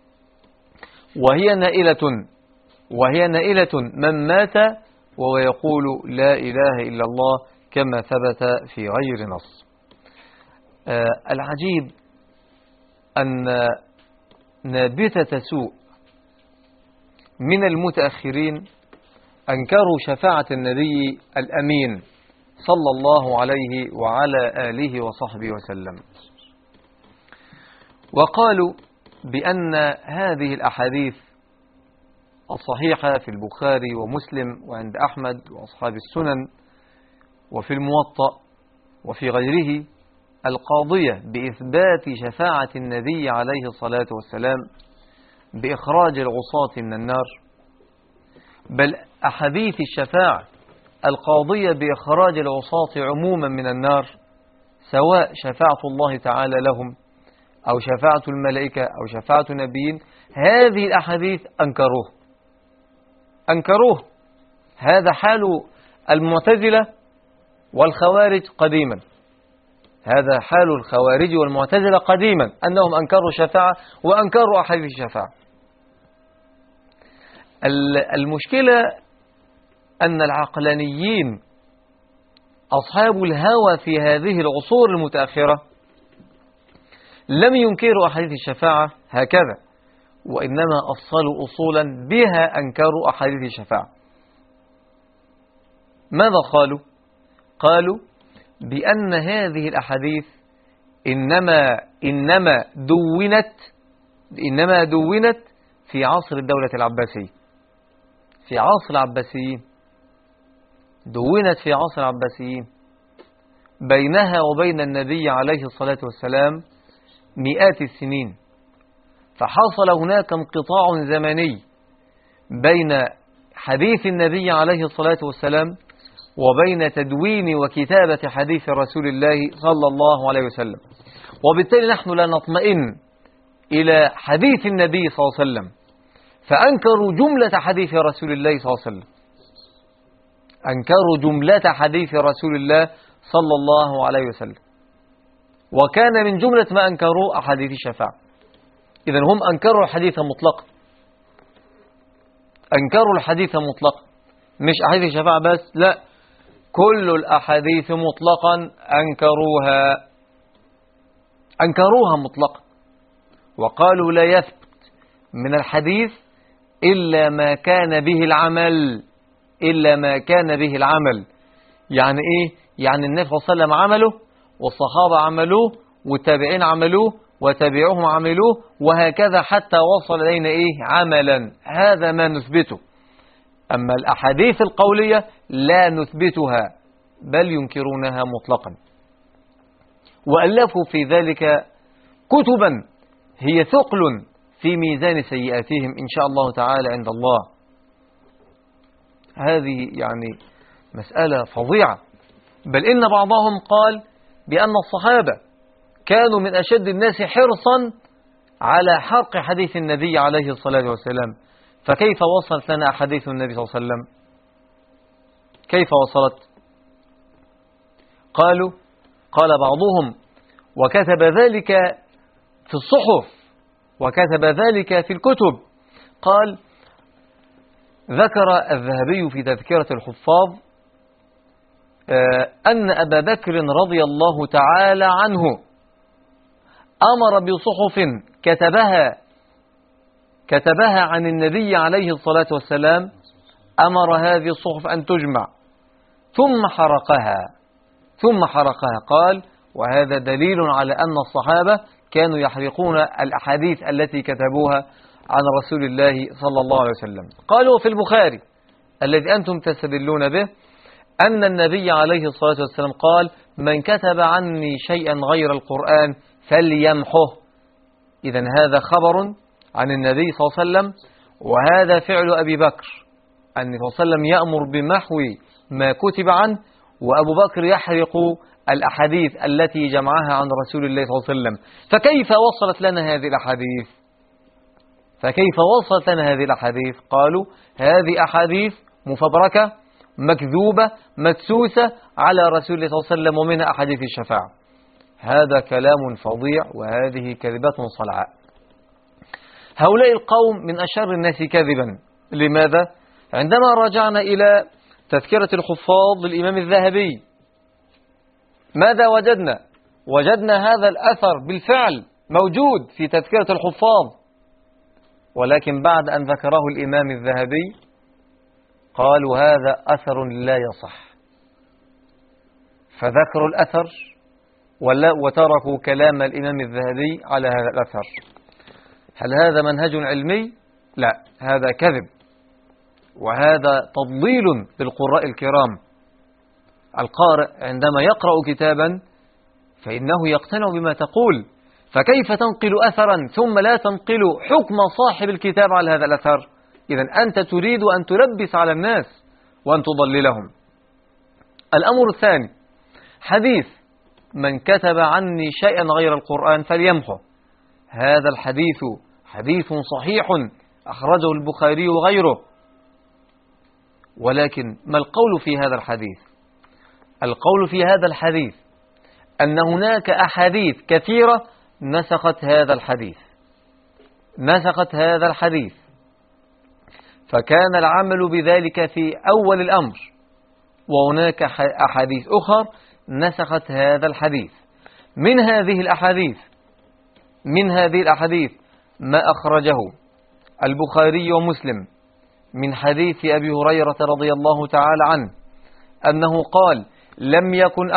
وهي نائلة من مات وهو يقول لا إله إلا الله كما ثبت في غير نص. العجيب أن نابتة سوء من المتأخرين أنكروا شفاعة النبي الأمين صلى الله عليه وعلى آله وصحبه وسلم، وقالوا بأن هذه الأحاديث الصحيحة في البخاري ومسلم وعند أحمد وأصحاب السنن وفي الموطأ وفي غيره القاضية بإثبات شفاعة النبي عليه الصلاة والسلام بإخراج العصاة من النار، بل أحاديث الشفاعة القاضية بإخراج العصاة عموما من النار، سواء شفاعة الله تعالى لهم أو شفاعة الملائكة أو شفاعة النبيين، هذه الأحاديث أنكروه. هذا حال المعتزلة والخوارج قديما. هذا حال الخوارج والمعتزلة قديما، أنهم أنكروا الشفاعة وأنكروا أحاديث الشفاعة. المشكلة أن العقلانيين أصحاب الهوى في هذه العصور المتأخرة لم ينكروا أحاديث الشفاعة هكذا، وإنما أصلوا أصولا بها أنكروا أحاديث الشفاعة. ماذا قالوا؟ قالوا بأن هذه الأحاديث إنما دونت في عصر الدولة العباسية، في عصر العباسيين، دونت في عصر العباسيين، بينها وبين النبي عليه الصلاة والسلام مئات السنين، فحصل هناك انقطاع زمني بين حديث النبي عليه الصلاة والسلام وبين تدوين وكتابة حديث رسول الله صلى الله عليه وسلم. وبالتالي نحن لا نطمئن إلى حديث النبي صلى الله عليه وسلم، فأنكروا جملة حديث رسول الله صلى الله عليه وسلم، أنكروا جملة حديث رسول الله صلى الله عليه وسلم، وكان من جملة ما أنكروا أحاديث الشفاعة. إذن هم أنكروا الحديث مطلقا، أنكروا الحديث مطلقا، مش أحاديث الشفاعة بس، لا، كل الأحاديث مطلقا أنكروها مطلقا، وقالوا لا يثبت من الحديث إلا ما كان به العمل. يعني إيه؟ يعني النبي صلى الله عليه وسلم عمله، والصحابة عملوه، والتابعين عملوه، وتابعوهم عملوه، وهكذا حتى وصل إلينا إيه؟ عملا. هذا ما نثبته. أما الأحاديث القولية لا نثبتها، بل ينكرونها مطلقا، وألفوا في ذلك كتبا هي ثقل في ميزان سيئاتهم إن شاء الله تعالى عند الله. هذه يعني مسألة فظيعة. بل إن بعضهم قال بأن الصحابة كانوا من أشد الناس حرصا على حرق حديث النبي عليه الصلاة والسلام. فكيف وصلت لنا أحاديث النبي صلى الله عليه وسلم؟ كيف وصلت؟ قال بعضهم وكتب ذلك في الصحف وكتب ذلك في الكتب. قال ذكر الذهبي في تذكرة الحفاظ أن أبا بكر رضي الله تعالى عنه أمر بصحف كتبها عن النبي عليه الصلاة والسلام، أمر هذه الصحف أن تجمع ثم حرقها. قال وهذا دليل على أن الصحابة كانوا يحرقون الأحاديث التي كتبوها عن رسول الله صلى الله عليه وسلم. قالوا في البخاري الذي أنتم تستدلون به أن النبي عليه الصلاة والسلام قال من كتب عني شيئا غير القرآن فليمحه. إذن هذا خبر عن النبي صلى الله عليه وسلم، وهذا فعل أبي بكر، أن صلى الله عليه وسلم يأمر بمحو ما كتب عنه، وأبو بكر يحرق الأحاديث التي جمعها عن رسول الله صلى الله عليه وسلم. فكيف وصلت لنا هذه الأحاديث؟ قالوا هذه أحاديث مفبركة مكذوبة مدسوسة على رسول الله صلى الله عليه وسلم، ومنها أحاديث الشفاعة. هذا كلام فظيع وهذه كذبة صلعاء. هؤلاء القوم من أشر الناس كذبا. لماذا؟ عندما رجعنا إلى تذكرة الحفاظ للإمام الذهبي ماذا وجدنا؟ وجدنا هذا الأثر بالفعل موجود في تذكرة الحفاظ، ولكن بعد أن ذكره الإمام الذهبي قالوا هذا أثر لا يصح، فذكروا الأثر وتركوا كلام الإمام الذهبي على هذا الأثر. هل هذا منهج علمي؟ لا، هذا كذب، وهذا تضليل بالقراء الكرام. القارئ عندما يقرأ كتابا فإنه يقتنع بما تقول، فكيف تنقل أثرا ثم لا تنقل حكم صاحب الكتاب على هذا الأثر؟ إذن أنت تريد أن تلبس على الناس وأن تضللهم. الأمر الثاني حديث من كتب عني شيئا غير القرآن فليمحه. هذا الحديث حديث صحيح أخرجه البخاري وغيره، ولكن ما القول في هذا الحديث؟ القول في هذا الحديث أن هناك أحاديث كثيرة نسخت هذا الحديث، فكان العمل بذلك في أول الأمر، وهناك أحاديث أخرى نسخت هذا الحديث. من هذه الأحاديث ما أخرجه البخاري ومسلم من حديث أبي هريرة رضي الله تعالى عنه أنه قال لم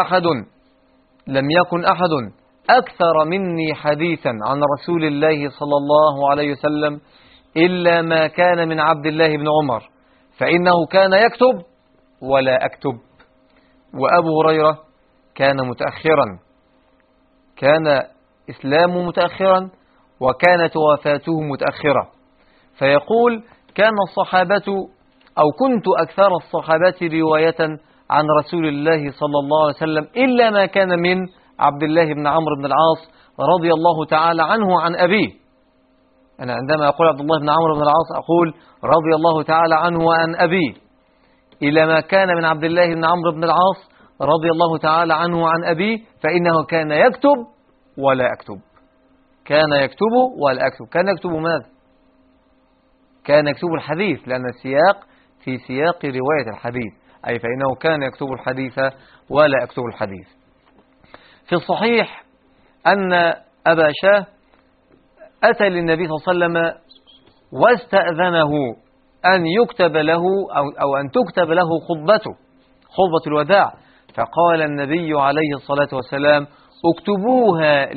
يكن أحد أكثر مني حديثا عن رسول الله صلى الله عليه وسلم إلا ما كان من عبد الله بن عمر، فإنه كان يكتب ولا أكتب. وأبو هريرة كان متأخرا، كان إسلامه متأخرا وكانت وفاته متأخرة، فيقول كان الصحابة أو كنت أكثر الصحابة رواية عن رسول الله صلى الله عليه وسلم إلا ما كان من عبد الله بن عمرو بن العاص رضي الله تعالى عنه عن أبيه. أنا عندما أقول عبد الله بن عمرو بن العاص أقول رضي الله تعالى عنه وعن أبيه، إلى ما كان من عبد الله بن عمرو بن العاص رضي الله تعالى عنه وعن أبيه، فإنه كان يكتب ولا أكتب. كان يكتب ولا أكتب. كان يكتب ماذا؟ كان يكتب الحديث، لأن السياق في سياق رواية الحديث، أي فإنه كان يكتب الحديث ولا يكتب الحديث. في الصحيح أن أبا شاه أتى للنبي صلى الله عليه وسلم واستأذنه أن يكتب له أو أن تكتب له خطبة الوداع، فقال النبي عليه الصلاة والسلام اكتبوها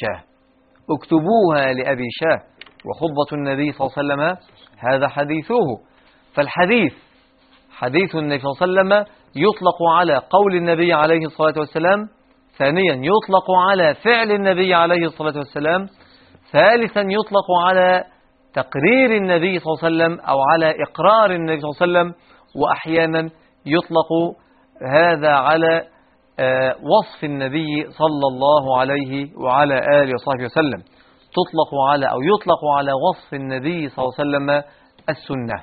لأبي شاه. وخطبة النبي صلى الله عليه وسلم هذا حديثه. فالحديث حديث النبي صلى الله عليه وسلم يطلق على قول النبي عليه الصلاة والسلام، ثانيا يطلق على فعل النبي عليه الصلاة والسلام، ثالثا يطلق على تقرير النبي صلى الله عليه وسلم أو على إقرار النبي صلى الله عليه وسلم، وأحيانا يطلق هذا على وصف النبي صلى الله عليه وعلى آله وصحبه وسلم، يطلق على وصف النبي صلى الله عليه وسلم السنة.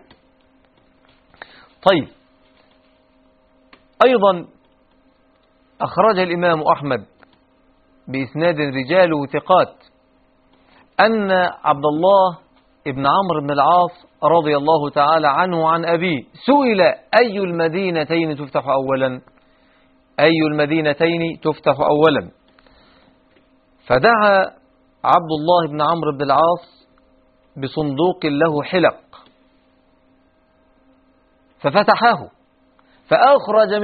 طيب، أيضا أخرج الإمام أحمد بإسناد رجاله ثقات أن عبد الله ابن عمرو بن العاص رضي الله تعالى عنه عن أبيه سئل أي المدينتين تفتح أولا؟ أي المدينتين تفتح أولا؟ فدعا عبد الله بن عمرو بن العاص بصندوق له حلق ففتحه فأخرج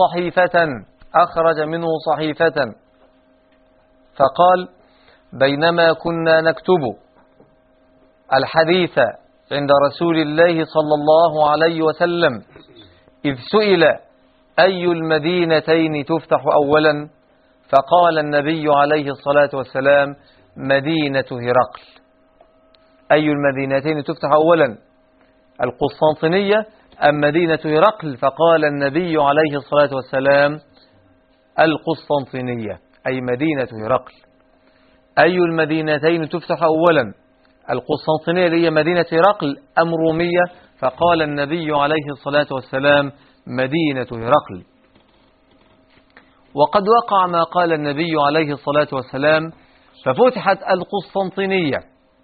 منه صحيفة فقال: بينما كنا نكتب الحديث عند رسول الله صلى الله عليه وسلم إذ سئل أي المدينتين تفتح أولا؟ فقال النبي عليه الصلاة والسلام: مدينة هرقل. أي المدينتين تفتح أولا، القسطنطينية أم مدينة هرقل؟ فقال النبي عليه الصلاة والسلام: القسطنطينية، أي مدينة هرقل. أي المدينتين تفتح أولا، القسطنطينية اللي هي مدينة هرقل أم رومية؟ فقال النبي عليه الصلاة والسلام: مدينة هرقل. وقد وقع ما قال النبي عليه الصلاة والسلام، ففتحت القسطنطينية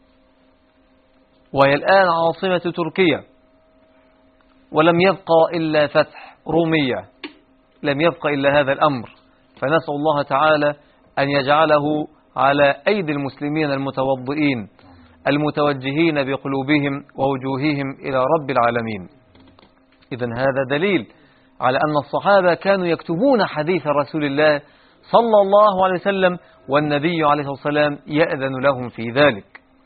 وهي الآن عاصمة تركيا، ولم يبقى إلا فتح رومية، لم يبقى إلا هذا الأمر، فنسأل الله تعالى أن يجعله على أيدي المسلمين المتوضئين المتوجهين بقلوبهم ووجوههم إلى رب العالمين. إذن هذا دليل على أن الصحابة كانوا يكتبون حديث رسول الله صلى الله عليه وسلم، والنبي عليه الصلاة والسلام يأذن لهم في ذلك،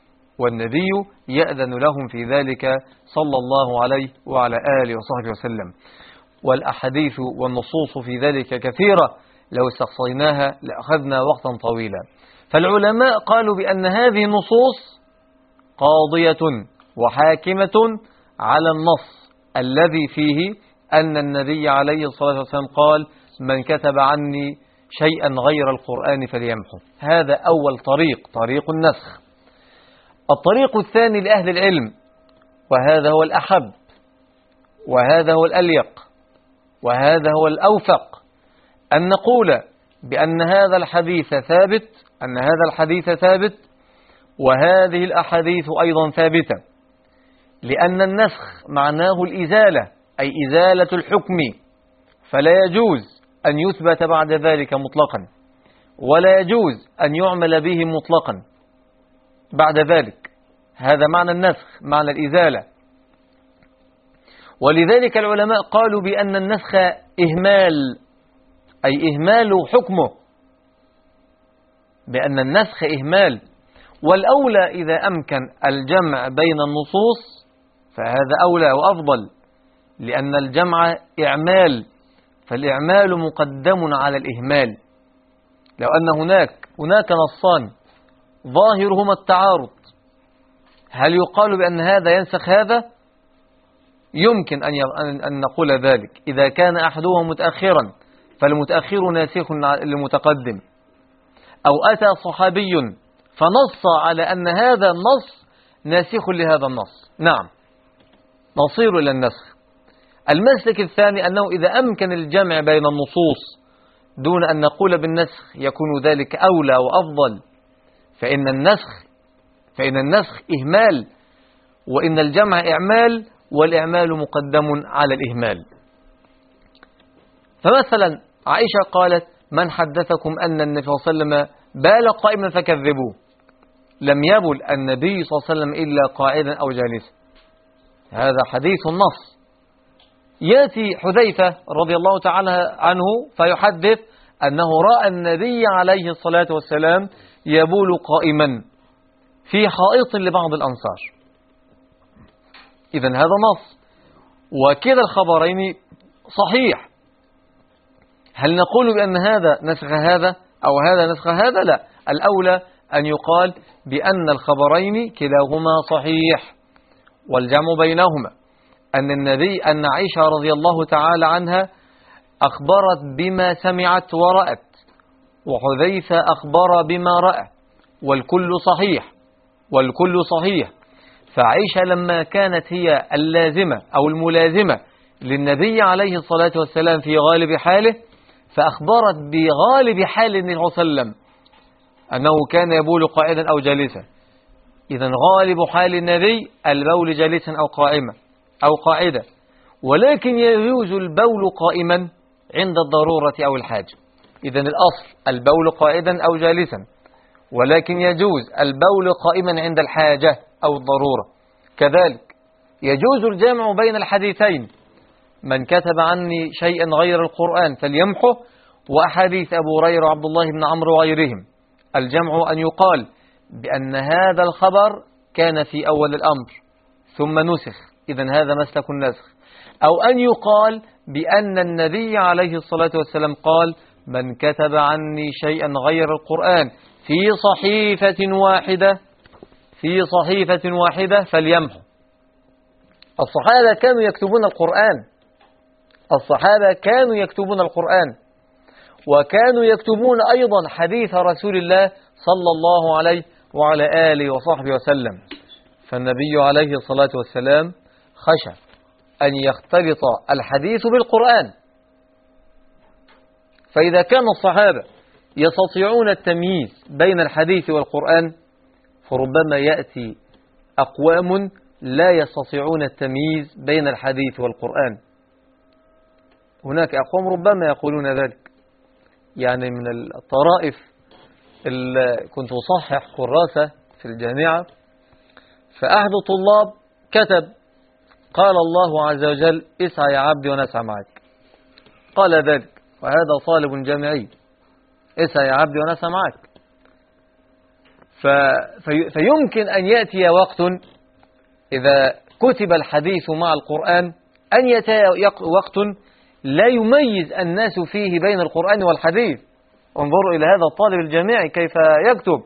صلى الله عليه وعلى آله وصحبه وسلم. والأحاديث والنصوص في ذلك كثيرة، لو استقصيناها لأخذنا وقتا طويلا. فالعلماء قالوا بأن هذه النصوص قاضية وحاكمة على النص الذي فيه أن النبي عليه الصلاة والسلام قال: من كتب عني شيئا غير القرآن فليمحو. هذا أول طريق النسخ. الطريق الثاني لأهل العلم، وهذا هو الأحب وهذا هو الأليق وهذا هو الأوفق، أن نقول بأن هذا الحديث ثابت وهذه الأحاديث أيضا ثابتة، لأن النسخ معناه الإزالة، أي إزالة الحكم، فلا يجوز أن يثبت بعد ذلك مطلقا، ولا يجوز أن يعمل به مطلقا بعد ذلك. هذا معنى النسخ، معنى الإزالة. ولذلك العلماء قالوا بأن النسخ إهمال، أي إهمال حكمه، بأن النسخ إهمال. والأولى إذا أمكن الجمع بين النصوص فهذا أولى وأفضل، لأن الجمع إعمال، فالإعمال مقدم على الإهمال. لو أن هناك نصان ظاهرهما التعارض، هل يقال بأن هذا ينسخ هذا؟ يمكن أن نقول ذلك إذا كان أحدهما متأخرا، فالمتأخر ناسخ للمتقدم، أو أتى صحابي فنص على أن هذا النص ناسخ لهذا النص، نعم نصير إلى النسخ. المسلك الثاني أنه إذا أمكن الجمع بين النصوص دون أن نقول بالنسخ يكون ذلك أولى وأفضل، فإن النسخ إهمال، وإن الجمع إعمال، والإعمال مقدم على الإهمال. فمثلا عائشة قالت: من حدثكم أن النبي صلى الله عليه وسلم بال قائما فكذبوه؟ لم يبل النبي صلى الله عليه وسلم إلا قاعدا أو جالسا، هذا حديث النص. يأتي حذيفة رضي الله تعالى عنه فيحدث أنه رأى النبي عليه الصلاة والسلام يبول قائما في حائط لبعض الأنصار. إذن هذا نص، وكلا الخبرين صحيح. هل نقول بأن هذا نسخ هذا أو هذا نسخ هذا؟ لا، الأولى أن يقال بأن الخبرين كلاهما صحيح. والجمع بينهما أن عائشة رضي الله تعالى عنها أخبرت بما سمعت ورأت، وحذيفة أخبر بما رأى، والكل صحيح. فعائشة لما كانت هي اللازمة أو الملازمة للنبي عليه الصلاة والسلام في غالب حاله، فأخبرت بغالب حال النبي صلى الله عليه وسلم أنه كان يبول قاعدا أو جالسا. إذن غالب حال النبي البول جالسا أو قائما أو قاعدا، ولكن يجوز البول قائما عند الضرورة أو الحاجة. إذن الأصل البول قائدا أو جالسا، ولكن يجوز البول قائما عند الحاجة أو الضرورة. كذلك يجوز الجمع بين الحديثين، من كتب عني شيئا غير القرآن فليمحه، وأحاديث أبو هريرة وعبد الله بن عمرو وغيرهم. الجمع أن يقال بأن هذا الخبر كان في أول الأمر ثم نسخ، إذن هذا مسلك النسخ. أو أن يقال بأن النبي عليه الصلاة والسلام قال من كتب عني شيئا غير القرآن في صحيفة واحدة فليمحه. الصحابة كانوا يكتبون القرآن، وكانوا يكتبون أيضا حديث رسول الله صلى الله عليه وعلى آله وصحبه وسلم. فالنبي عليه الصلاة والسلام خشى أن يختلط الحديث بالقرآن، فإذا كان الصحابة يستطيعون التمييز بين الحديث والقرآن، فربما يأتي أقوام لا يستطيعون التمييز بين الحديث والقرآن. هناك أقوام ربما يقولون ذلك. يعني من الطرائف كنت أصحح كراسة في الجامعة، فأحد الطلاب كتب قال الله عز وجل اسعى يا عبدي وأنا أسعى معك، قال ذلك، وهذا طالب جامعي، اسعى يا عبدي وأنا أسعى معك. فيمكن أن يأتي وقت إذا كتب الحديث مع القرآن أن يأتي وقت لا يميز الناس فيه بين القرآن والحديث. انظروا إلى هذا الطالب الجامعي كيف يكتب.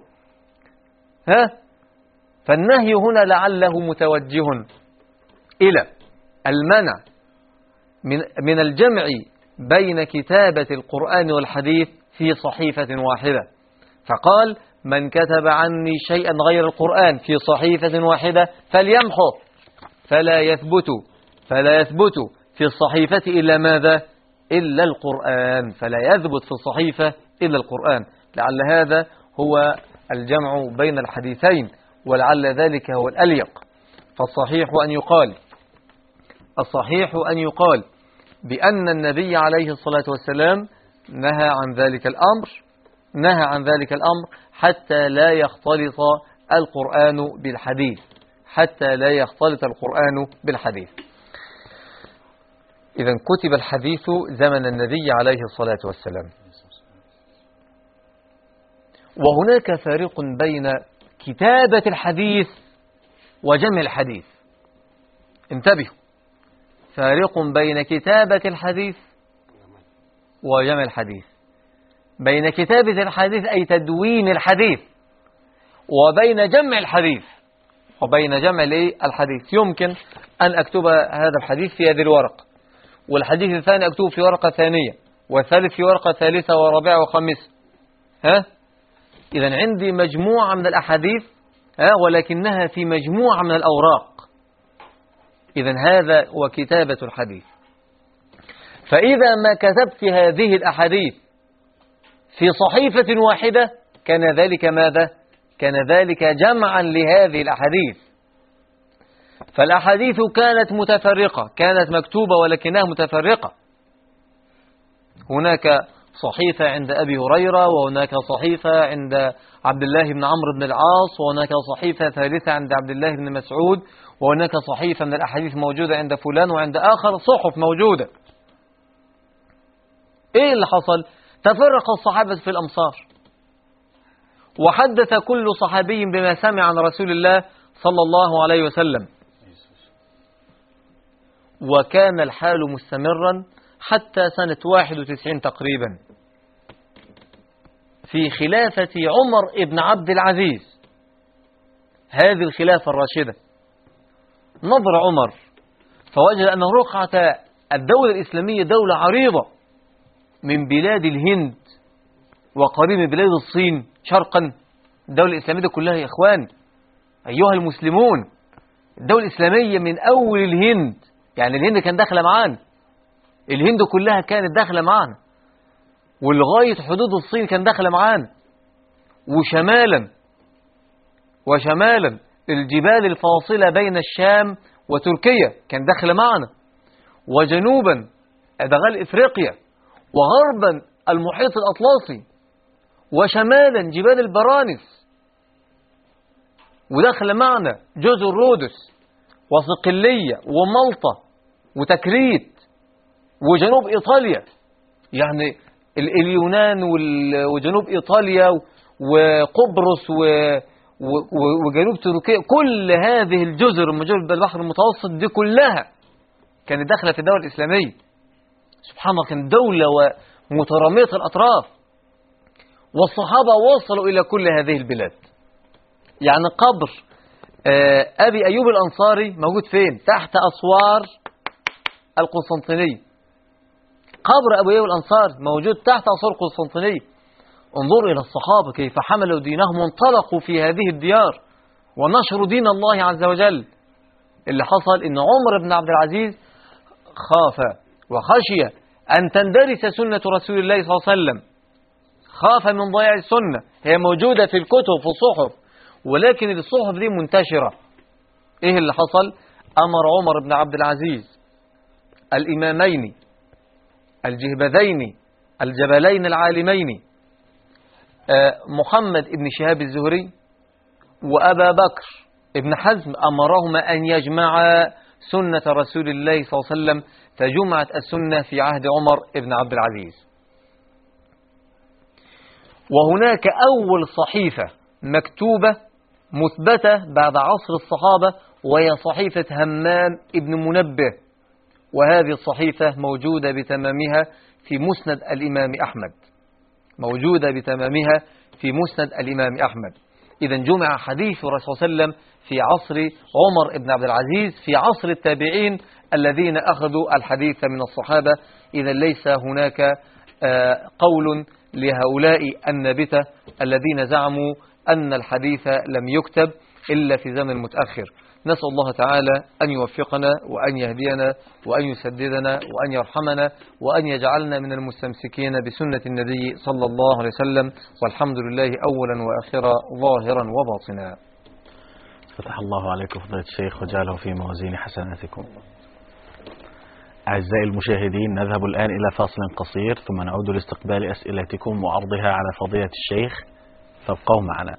فالنهي هنا لعله متوجه إلى المنع من الجمع بين كتابة القرآن والحديث في صحيفة واحدة. فقال من كتب عني شيئا غير القرآن في صحيفة واحدة فليمحه، فلا يثبت في الصحيفة إلا ماذا؟ إلا القرآن، فلا يثبت في الصحيفة إلا القرآن. لعل هذا هو الجمع بين الحديثين، ولعل ذلك هو الأليق. فالصحيح أن يقال بأن النبي عليه الصلاة والسلام نهى عن ذلك الأمر حتى لا يختلط القرآن بالحديث. إذا كتب الحديث زمن النبي عليه الصلاة والسلام. وهناك فارق بين كتابة الحديث وجمع الحديث. انتبهوا، فارق بين كتابة الحديث وجمع الحديث. بين كتابة الحديث أي تدوين الحديث، وبين جمع الحديث الحديث. يمكن أن أكتب هذا الحديث في هذه الورقة، والحديث الثاني أكتبه في ورقة ثانية، والثالث في ورقة ثالثة ورابعة وخامسة. إذن عندي مجموعة من الأحاديث ولكنها في مجموعة من الأوراق. إذن هذا وكتابة الحديث. فإذا ما كتبت هذه الأحاديث في صحيفة واحدة كان ذلك ماذا؟ كان ذلك جمعا لهذه الأحاديث. فالأحاديث كانت متفرقة، كانت مكتوبة ولكنها متفرقة. هناك صحيفة عند أبي هريرة، وهناك صحيفة عند عبد الله بن عمرو بن العاص، وهناك صحيفة ثالثة عند عبد الله بن مسعود، وهناك صحيفة من الأحاديث موجودة عند فلان، وعند آخر صحف موجودة. إيه اللي حصل؟ تفرق الصحابة في الأمصار، وحدث كل صحابي بما سمع عن رسول الله صلى الله عليه وسلم، وكان الحال مستمرا حتى سنة 91 تقريبا. في خلافة عمر بن عبد العزيز، هذه الخلافة الراشدة، نظر عمر فوجد أن رقعة الدولة الإسلامية دولة عريضة من بلاد الهند وقريب من بلاد الصين شرقا. الدولة الإسلامية كلها يا إخواني أيها المسلمون، الدولة الإسلامية من أول الهند، يعني الهند كان داخلة معانا، الهند كلها كانت داخلة معانا، ولغاية حدود الصين كان داخلة معانا، وشمالا الجبال الفاصلة بين الشام وتركيا كان داخلة معنا، وجنوبا أدغال إفريقيا، وغربا المحيط الأطلسي، وشمالا جبال البرانس، وداخل معنا جزر رودس وصقلية ومالطا وتكريت وجنوب إيطاليا، يعني اليونان وجنوب إيطاليا وقبرص وجنوب تركيا، كل هذه الجزر الموجودة بالبحر المتوسط دي كلها كانت داخلة في الدولة الإسلامية. سبحان الله، كانت دولة مترامية الأطراف، والصحابة وصلوا إلى كل هذه البلاد. يعني قبر أبي أيوب الأنصاري موجود فين؟ تحت أسوار القسطنطينية. قبر أبي أيوب الأنصاري موجود تحت أسوار القسطنطينية. انظروا إلى الصحابة كيف حملوا دينهم وانطلقوا في هذه الديار ونشروا دين الله عز وجل. اللي حصل إن عمر بن عبد العزيز خاف وخشي أن تندرس سنة رسول الله صلى الله عليه وسلم، خاف من ضياع السنة. هي موجودة في الكتب في الصحف، ولكن الصحف دي منتشرة. إيه اللي حصل؟ أمر عمر بن عبد العزيز الإمامين الجهبذين الجبلين العالمين محمد بن شهاب الزهري وأبا بكر ابن حزم، أمرهما أن يجمعا سنة رسول الله صلى الله عليه وسلم، فجمعت السنة في عهد عمر بن عبد العزيز. وهناك أول صحيفة مكتوبة مثبتة بعد عصر الصحابة، وهي صحيفة همام ابن منبه، وهذه الصحيفة موجودة بتمامها في مسند الإمام أحمد، موجودة بتمامها في مسند الإمام أحمد. إذا جمع حديث الرسول صلى الله عليه وسلم في عصر عمر بن عبد العزيز، في عصر التابعين الذين أخذوا الحديث من الصحابة. إذا ليس هناك قول لهؤلاء النابتة الذين زعموا أن الحديث لم يكتب إلا في زمن متأخر. نسأل الله تعالى أن يوفقنا وأن يهدينا وأن يسددنا وأن يرحمنا وأن يجعلنا من المستمسكين بسنة النبي صلى الله عليه وسلم، والحمد لله أولا وآخرا ظاهرا وباطنا. فتح الله عليكم فضيلة الشيخ وجعله في موازين حسناتكم. أعزائي المشاهدين، نذهب الآن إلى فاصل قصير ثم نعود لاستقبال أسئلتكم وعرضها على فضيلة الشيخ، فابقوا معنا.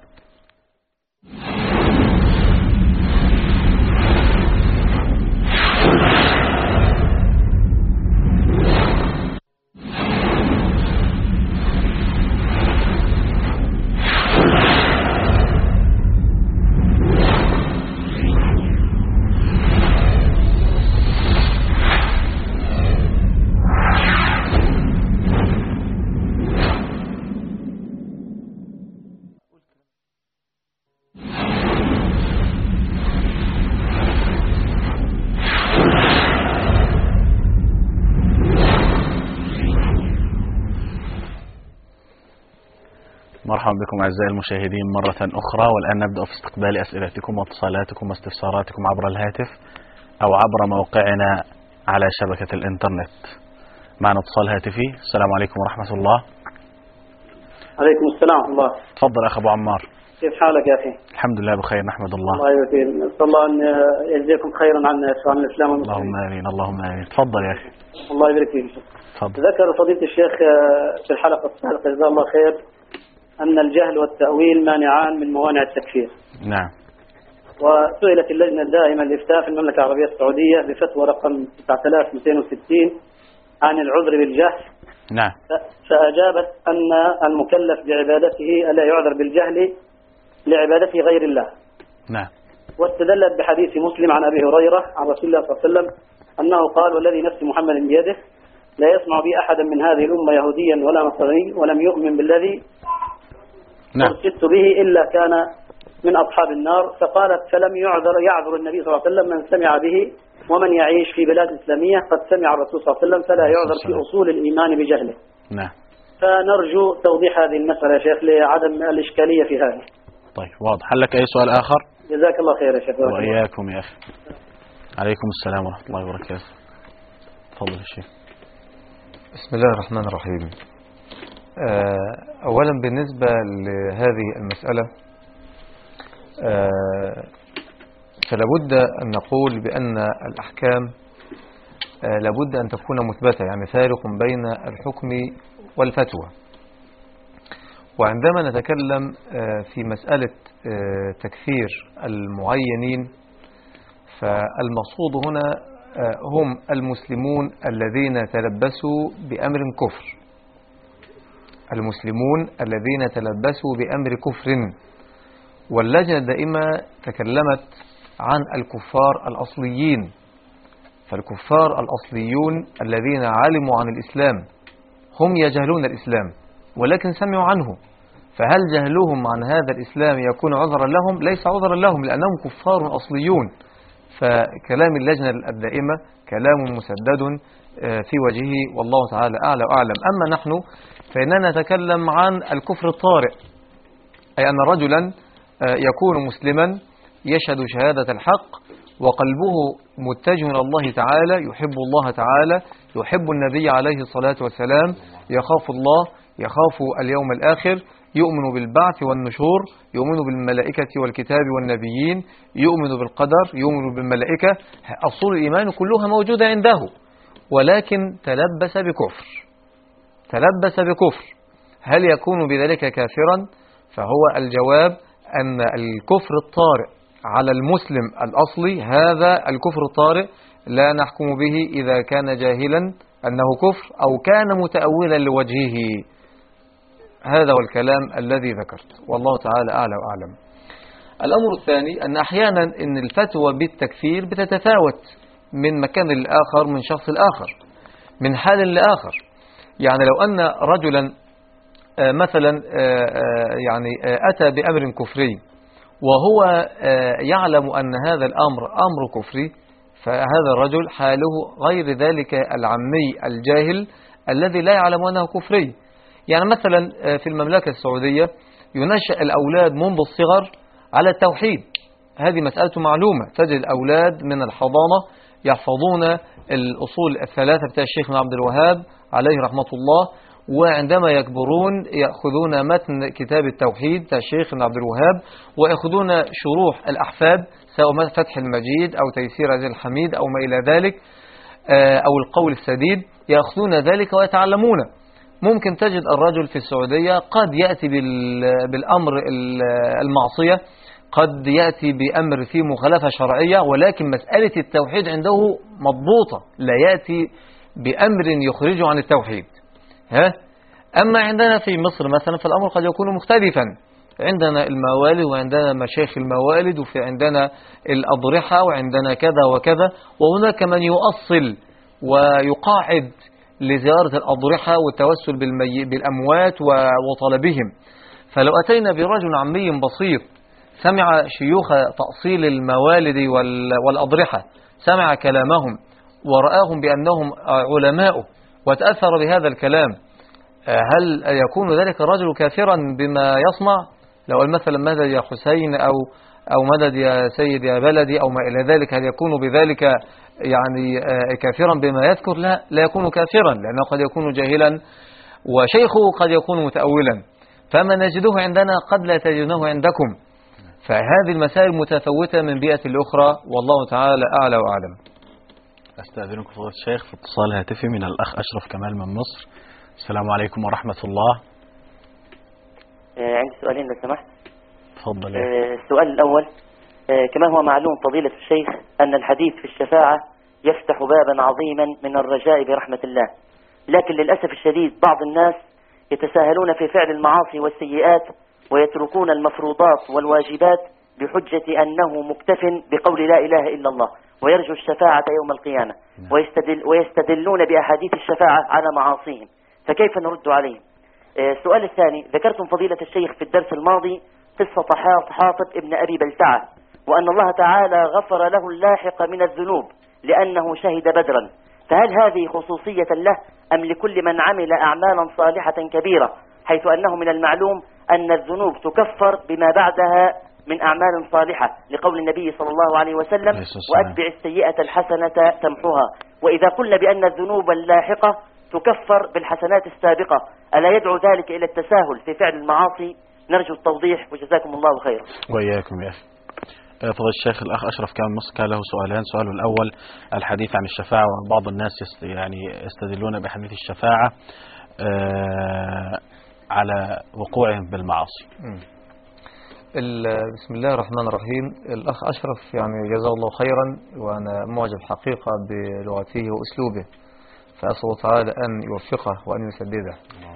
مرحبا بكم أعزائي المشاهدين مرة أخرى، والآن نبدأ في استقبال أسئلتكم واتصالاتكم واستفساراتكم عبر الهاتف أو عبر موقعنا على شبكة الإنترنت. معنا اتصال هاتفي. السلام عليكم ورحمة الله. عليكم السلام ورحمة الله. تفضل أخ أبو عمار. كيف حالك يا أخي؟ الحمد لله بخير نحمد الله. الله يوفقك، نسأل الله أن يجزيكم خيرا عن الإسلام والمسلمين. اللهم آمين اللهم آمين. تفضل يا أخي. الله يبارك فيك. تفضل. ذكر فضيلة الشيخ في الحلقة السابقة جزاه الله خير أن الجهل والتأويل مانعان من موانع التكفير. نعم. وسئلت اللجنة الدائمة للإفتاء في المملكة العربية السعودية بفتوى رقم 9260 عن العذر بالجهل. نعم. فأجابت أن المكلف بعبادته ألا يعذر بالجهل لعبادته غير الله. نعم. واستدلت بحديث مسلم عن أبي هريرة عن رسول الله صلى الله عليه وسلم أنه قال: والذي نفس محمد بيده لا يسمع بي أحدا من هذه الأمة يهوديا ولا نصراني ولم يؤمن بالذي نعم. أرسلت به إلا كان من أصحاب النار. فقالت فلم يعذر النبي صلى الله عليه وسلم من سمع به، ومن يعيش في بلاد إسلامية قد سمع الرسول صلى الله عليه وسلم فلا يعذر في أصول الإيمان بجهله. نعم. فنرجو توضيح هذه المسألة يا شيخ لعدم الإشكالية في هذه. طيب واضح. هل لك أي سؤال آخر؟ جزاك الله خير يا شيخ. وإياكم يا أخي. عليكم السلام ورحمة الله وبركاته. تفضل يا شيخ. بسم الله الرحمن الرحيم. أولا بالنسبة لهذه المسألة فلابد أن نقول بأن الأحكام لابد أن تكون مثبتة، يعني فارق بين الحكم والفتوى. وعندما نتكلم في مسألة تكفير المعينين فالمقصود هنا هم المسلمون الذين تلبسوا بأمر كفر، المسلمون الذين تلبسوا بأمر كفر. واللجنة دائما تكلمت عن الكفار الأصليين، فالكفار الأصليون الذين علموا عن الإسلام هم يجهلون الإسلام ولكن سمعوا عنه، فهل جهلهم عن هذا الإسلام يكون عذرا لهم؟ ليس عذرا لهم لأنهم كفار أصليون. فكلام اللجنة الدائمة كلام مسدد في وجهه والله تعالى أعلى وأعلم. أما نحن فإننا نتكلم عن الكفر الطارئ، أي أن رجلا يكون مسلما يشهد شهادة الحق وقلبه متجه إلى الله تعالى، يحب الله تعالى، يحب النبي عليه الصلاة والسلام، يخاف الله، يخاف اليوم الآخر، يؤمن بالبعث والنشور، يؤمن بالملائكة والكتاب والنبيين، يؤمن بالقدر، يؤمن بالملائكة. أصول الإيمان كلها موجودة عنده، ولكن تلبس بكفر. هل يكون بذلك كافرا؟ فهو الجواب أن الكفر الطارئ على المسلم الأصلي هذا الكفر الطارئ لا نحكم به إذا كان جاهلا أنه كفر أو كان متأولا لوجهه. هذا هو الكلام الذي ذكرت والله تعالى أعلى وأعلم. الأمر الثاني أن أحيانا إن الفتوى بالتكفير بتتفاوت من مكان لآخر، من شخص لآخر، من حال لآخر. يعني لو أن رجلا مثلا يعني أتى بأمر كفري وهو يعلم أن هذا الأمر أمر كفري، فهذا الرجل حاله غير ذلك العمي الجاهل الذي لا يعلم أنه كفري. يعني مثلا في المملكة السعودية ينشأ الأولاد منذ الصغر على التوحيد، هذه مسألة معلومة. تجد الأولاد من الحضانة يحفظون الأصول الثلاثة بتاع الشيخ عبد الوهاب عليه رحمة الله، وعندما يكبرون يأخذون متن كتاب التوحيد بتاع الشيخ عبد الوهاب، ويأخذون شروح الأحفاد سواء فتح المجيد أو تيسير عزيز الحميد أو ما إلى ذلك أو القول السديد، يأخذون ذلك ويتعلمون. ممكن تجد الرجل في السعودية قد يأتي بالأمر المعصية، قد يأتي بأمر فيه مخالفة شرعية، ولكن مسألة التوحيد عنده مضبوطة، لا يأتي بأمر يخرجه عن التوحيد. أما عندنا في مصر مثلا فالأمر قد يكون مختلفا، عندنا الموالد وعندنا مشايخ الموالد وفي عندنا الأضرحة وعندنا كذا وكذا، وهناك من يؤصل ويقاعد لزيارة الأضرحة والتوسل بالأموات وطلبهم. فلو أتينا برجل عمي بسيط سمع شيوخ تأصيل الموالد والأضرحة، سمع كلامهم ورآهم بأنهم علماء وتأثر بهذا الكلام، هل يكون ذلك الرجل كافرا بما يصنع؟ لو قال مثلا مدد يا حسين أو مدد يا سيد يا بلدي أو ما إلى ذلك، هل يكون بذلك يعني كافرا بما يذكر؟ لا يكون كافرا، لأنه قد يكون جاهلا وشيخه قد يكون متأولا. فما نجده عندنا قد لا تجدونه عندكم. فهذه المسائل متفاوتة من بيئة الأخرى والله تعالى أعلى وأعلم. أستأذنكم فضيلة الشيخ في اتصال هاتفي من الأخ أشرف كمال من مصر. السلام عليكم ورحمة الله. عندي سؤالين لو سمحت. تفضل. السؤال الأول، كما هو معلوم فضيلة الشيخ أن الحديث في الشفاعة يفتح بابا عظيما من الرجاء برحمة الله، لكن للأسف الشديد بعض الناس يتساهلون في فعل المعاصي والسيئات ويتركون المفروضات والواجبات بحجة أنه مكتف بقول لا إله إلا الله ويرجو الشفاعة يوم القيامة، ويستدلون بأحاديث الشفاعة على معاصيهم، فكيف نرد عليهم؟ السؤال الثاني، ذكرتم فضيلة الشيخ في الدرس الماضي قصة حاطب ابن أبي بلتعة، وأن الله تعالى غفر له اللاحق من الذنوب لأنه شهد بدرا، فهل هذه خصوصية له أم لكل من عمل أعمالا صالحة كبيرة، حيث أنه من المعلوم أن الذنوب تكفر بما بعدها من أعمال صالحة، لقول النبي صلى الله عليه وسلم: وأتبع السيئة الحسنة تمحها. وإذا قلنا بأن الذنوب اللاحقة تكفر بالحسنات السابقة، ألا يدعو ذلك إلى التساهل في فعل المعاصي؟ نرجو التوضيح وجزاكم الله خيرا. وإياكم يا أخي. فضل الشيخ الأخ أشرف كان له سؤالان. سؤاله الأول الحديث عن الشفاعة، وبعض الناس يعني يستدلون بحديث الشفاعة على وقوعهم بالمعاصي. بسم الله الرحمن الرحيم. الأخ أشرف يعني جزاه الله خيرا، وأنا معجب حقيقة بلغته وأسلوبه، فأسأل الله تعالى أن يوفقه وأن يسدده.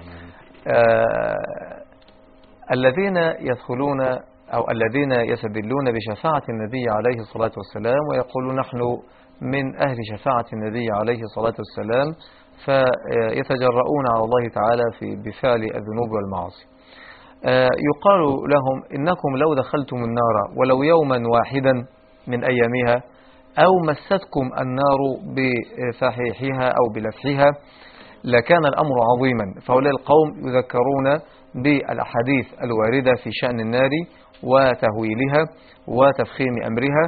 الذين يدخلون أو الذين يستدلون بشفاعة النبي عليه الصلاة والسلام ويقولون نحن من أهل شفاعة النبي عليه الصلاة والسلام، فيتجرؤون على الله تعالى بفعل الذنوب والمعاصي. يقال لهم إنكم لو دخلتم النار ولو يوما واحدا من أيامها، أو مستكم النار بفحيحها أو بلفحها، لكان الأمر عظيما. فهؤلاء القوم يذكرون بالأحاديث الواردة في شأن النار وتهويلها وتفخيم أمرها،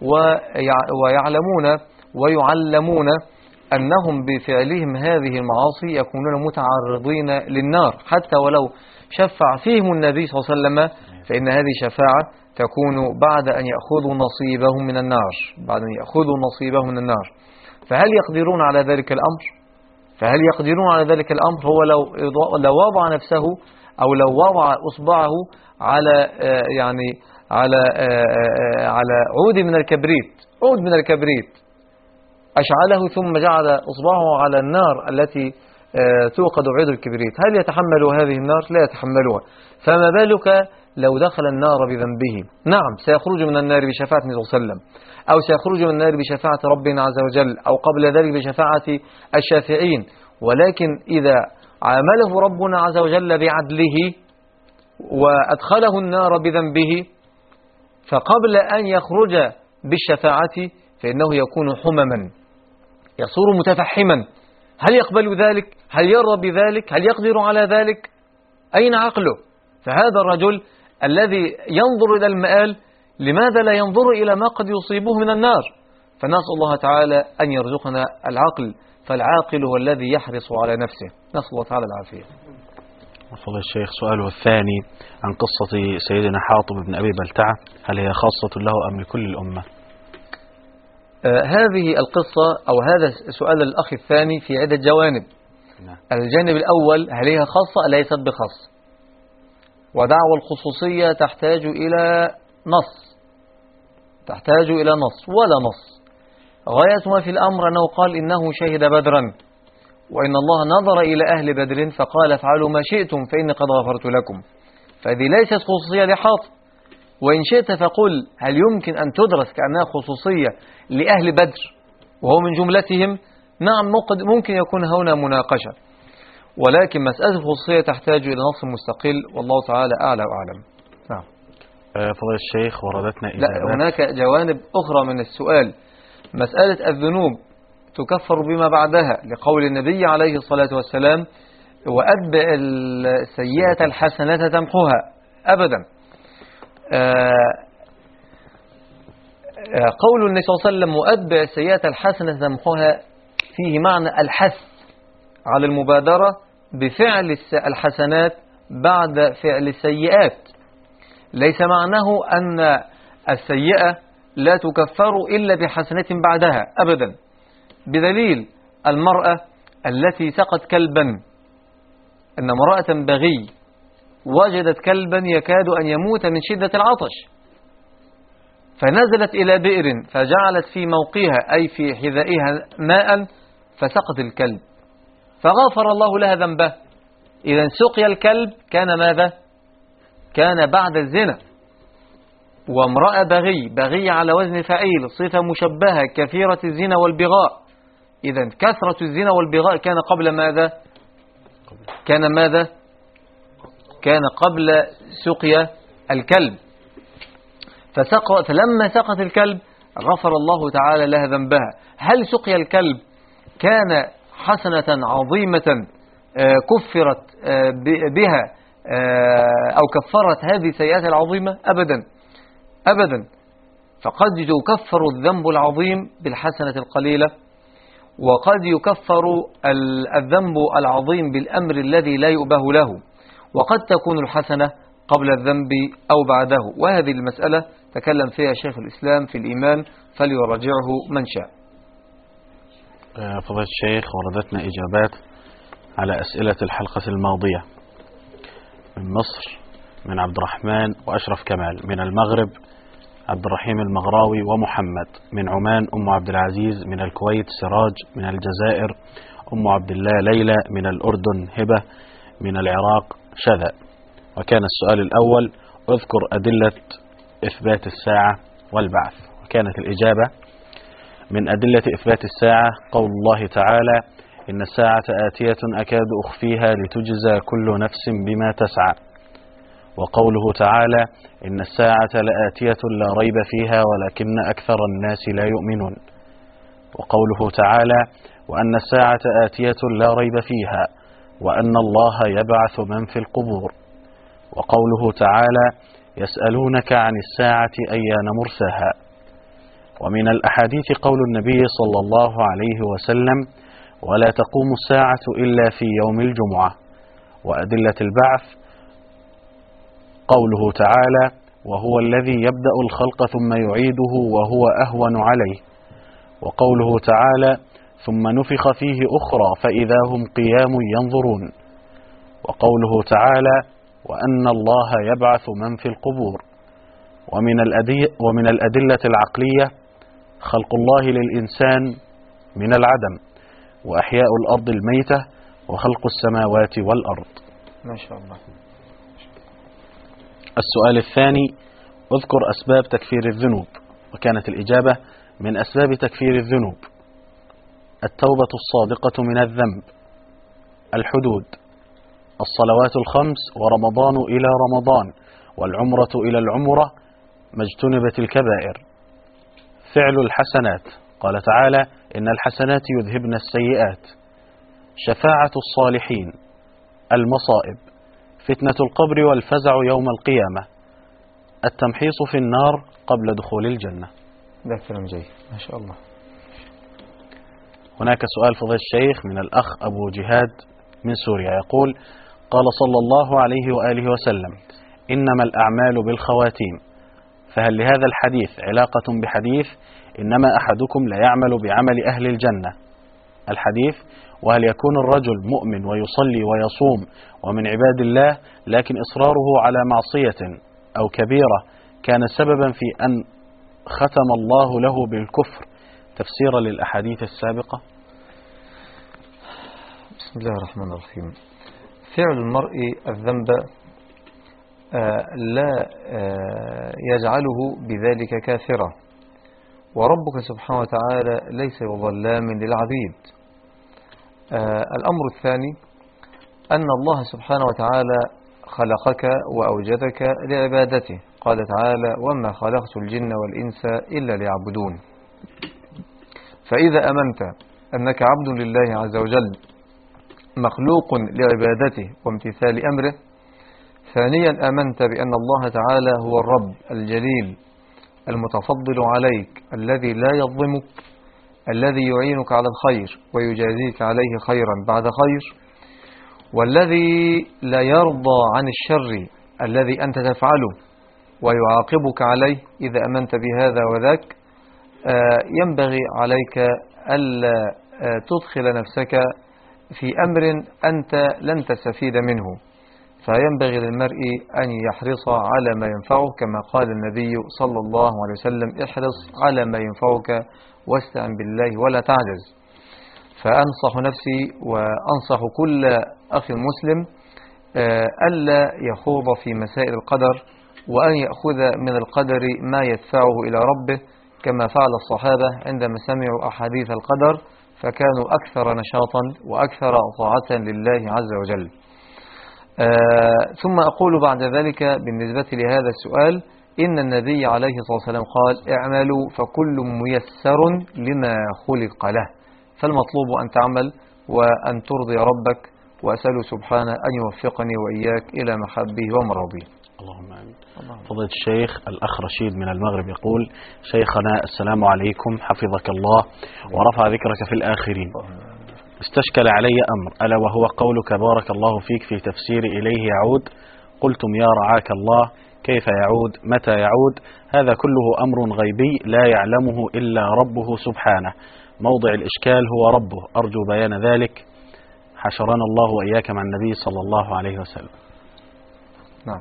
ويعلمون ويعلمون أنهم بفعلهم هذه المعاصي يكونون متعرضين للنار، حتى ولو شفع فيهم النبي صلى الله عليه وسلم، فإن هذه شفاعة تكون بعد أن يأخذوا نصيبهم من النار، بعد أن يأخذوا نصيبهم من النار. فهل يقدرون على ذلك الأمر؟ فهل يقدرون على ذلك الأمر؟ هو لو وضع نفسه أو لو وضع أصبعه على يعني على عود من الكبريت أشعله، ثم جعل أصبعه على النار التي توقد عود الكبريت، هل يتحمل هذه النار؟ لا يتحملها. فما بالك لو دخل النار بذنبه؟ نعم سيخرج من النار بشفاعة النبي صلى الله عليه وسلم، أو سيخرج من النار بشفاعة ربنا عز وجل، أو قبل ذلك بشفاعة الشافعين. ولكن إذا عامله ربنا عز وجل بعدله وأدخله النار بذنبه، فقبل أن يخرج بالشفاعة فإنه يكون حمما، يصير متفحما. هل يقبل ذلك؟ هل يرضى بذلك؟ هل يقدر على ذلك؟ أين عقله؟ فهذا الرجل الذي ينظر إلى المآل، لماذا لا ينظر إلى ما قد يصيبه من النار؟ فنسأل الله تعالى أن يرزقنا العقل، فالعاقل هو الذي يحرص على نفسه. نسأل الله تعالى العافية. فضل الشيخ سؤاله الثاني عن قصة سيدنا حاطب بن أبي بلتعة، هل هي خاصة له أم لكل الأمة؟ هذه القصة أو هذا سؤال الأخ الثاني في عدة جوانب. الجانب الأول، هل هي خاصة؟ ليست بخاصة، ودعوى الخصوصية تحتاج إلى نص، ولا نص. غاية ما في الأمر أنه قال إنه شهد بدرا، وإن الله نظر إلى أهل بدر فقال افعلوا ما شئتم فإني قد غفرت لكم. فهذه ليست خصوصية لحاطب. وإن شئت فقل هل يمكن أن تدرس كأنها خصوصية لأهل بدر وهو من جملتهم؟ نعم ممكن يكون هنا مناقشة، ولكن مسألة الخصوصية تحتاج إلى نص مستقل، والله تعالى أعلى وأعلم. نعم. فضل الشيخ وردتنا لا، هناك جوانب أخرى من السؤال. مسألة الذنوب تكفر بما بعدها، لقول النبي عليه الصلاة والسلام وأتبع السيئة الحسنة تمحها. أبدا. قول النبي صلى الله عليه وسلم وأتبع السيئة الحسنة تمحها فيه معنى الحث على المبادرة بفعل الحسنات بعد فعل السيئات. ليس معناه أن السيئة لا تكفر إلا بحسنة بعدها، أبدا. بدليل المرأة التي سقت كلبا، أن امرأة بغي وجدت كلبا يكاد أن يموت من شدة العطش، فنزلت إلى بئر فجعلت في موقها أي في حذائها ماء فسقط الكلب، فغفر الله لها ذنبه. إذا سقي الكلب كان ماذا؟ كان بعد الزنا. وامرأة بغي على وزن فعيل، صفة مشبهة، كثيرة الزنا والبغاء. إذا كثرة الزنا والبغاء كان قبل ماذا؟ كان ماذا؟ كان قبل سقيا الكلب، فلما سقط الكلب غفر الله تعالى لها ذنبها. هل سقيا الكلب كان حسنة عظيمة كفرت بها أو كفرت هذه السيئات العظيمة؟ أبدا أبدا. فقد يكفر الذنب العظيم بالحسنة القليلة، وقد يكفر الذنب العظيم بالأمر الذي لا يؤبه له، وقد تكون الحسنة قبل الذنب أو بعده. وهذه المسألة تكلم فيها شيخ الإسلام في الإيمان، فليراجعه من شاء. فضيلة الشيخ، وردتنا إجابات على أسئلة الحلقة الماضية من مصر من عبد الرحمن وأشرف كمال، من المغرب عبد الرحيم المغراوي ومحمد، من عمان أم عبد العزيز، من الكويت سراج، من الجزائر أم عبد الله ليلى، من الأردن هبة، من العراق شذا. وكان السؤال الأول: اذكر أدلة إثبات الساعة والبعث. وكانت الإجابة: من أدلة إثبات الساعة قول الله تعالى: إن الساعة آتية أكاد أخفيها لتجزى كل نفس بما تسعى. وقوله تعالى: إن الساعة لآتية لا ريب فيها ولكن أكثر الناس لا يؤمنون. وقوله تعالى: وأن الساعة آتية لا ريب فيها وأن الله يبعث من في القبور. وقوله تعالى: يسألونك عن الساعة أيان مرساها. ومن الأحاديث قول النبي صلى الله عليه وسلم: ولا تقوم الساعة إلا في يوم الجمعة. وأدلة البعث قوله تعالى: وهو الذي يبدأ الخلق ثم يعيده وهو أهون عليه. وقوله تعالى: ثم نفخ فيه أخرى فإذا هم قيام ينظرون. وقوله تعالى: وأن الله يبعث من في القبور. ومن الأدلة العقلية خلق الله للإنسان من العدم، وأحياء الأرض الميتة، وخلق السماوات والأرض. ما شاء الله. السؤال الثاني: اذكر أسباب تكفير الذنوب. وكانت الإجابة: من أسباب تكفير الذنوب التوبة الصادقة من الذنب، الحدود، الصلوات الخمس، ورمضان إلى رمضان، والعمرة إلى العمرة، ما اجتنبت الكبائر، فعل الحسنات، قال تعالى: إن الحسنات يذهبن السيئات، شفاعة الصالحين، المصائب، فتنة القبر والفزع يوم القيامة، التمحيص في النار قبل دخول الجنة. ده كلام جيد ما شاء الله. هناك سؤال فضيلة الشيخ من الأخ أبو جهاد من سوريا، يقول: قال صلى الله عليه وآله وسلم: إنما الأعمال بالخواتيم، فهل لهذا الحديث علاقة بحديث إنما أحدكم لا يعمل بعمل أهل الجنة الحديث؟ وهل يكون الرجل مؤمن ويصلي ويصوم ومن عباد الله، لكن إصراره على معصية أو كبيرة كان سببا في أن ختم الله له بالكفر، تفسيرا للأحاديث السابقة؟ بسم الله الرحمن الرحيم. فعل المرء الذنب لا يجعله بذلك كافرا، وربك سبحانه وتعالى ليس بظلام للعبيد. الأمر الثاني أن الله سبحانه وتعالى خلقك وأوجدك لعبادته، قال تعالى: وما خلقت الجن والإنس إلا ليعبدون. فإذا أمنت أنك عبد لله عز وجل مخلوق لعبادته وامتثال أمره، ثانيا آمنت بأن الله تعالى هو الرب الجليل المتفضل عليك، الذي لا يظلمك، الذي يعينك على الخير ويجازيك عليه خيرا بعد خير، والذي لا يرضى عن الشر الذي أنت تفعله ويعاقبك عليه. إذا أمنت بهذا وذاك ينبغي عليك ألا تدخل نفسك في أمر أنت لن تستفيد منه، فينبغي للمرء أن يحرص على ما ينفعه، كما قال النبي صلى الله عليه وسلم: احرص على ما ينفعك واستعن بالله ولا تعجز. فأنصح نفسي وأنصح كل أخ مسلم ألا يخوض في مسائل القدر، وأن يأخذ من القدر ما يدفعه إلى ربه، كما فعل الصحابة عندما سمعوا أحاديث القدر فكانوا أكثر نشاطا وأكثر طاعة لله عز وجل. ثم أقول بعد ذلك بالنسبة لهذا السؤال إن النبي عليه الصلاة والسلام قال اعملوا فكل ميسر لما خلق له، فالمطلوب أن تعمل وأن ترضي ربك، وأسأله سبحانه أن يوفقني وإياك إلى محبه ومراضيه. اللهم آمين. فضيلة الشيخ الأخ رشيد من المغرب يقول: شيخنا السلام عليكم حفظك الله ورفع ذكرك في الآخرين. استشكل علي أمر، ألا وهو قولك بارك الله فيك في تفسير إليه يعود. قلتم يا رعاك الله، كيف يعود؟ متى يعود؟ هذا كله أمر غيبي لا يعلمه إلا ربه سبحانه. موضع الإشكال هو ربه، أرجو بيان ذلك، حشرنا الله وإياك مع النبي صلى الله عليه وسلم. نعم،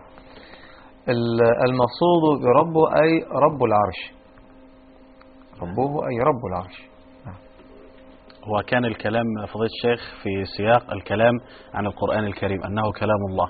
المقصود بربه أي رب العرش، ربه أي رب العرش. هو كان الكلام فضيلة الشيخ في سياق الكلام عن القرآن الكريم أنه كلام الله،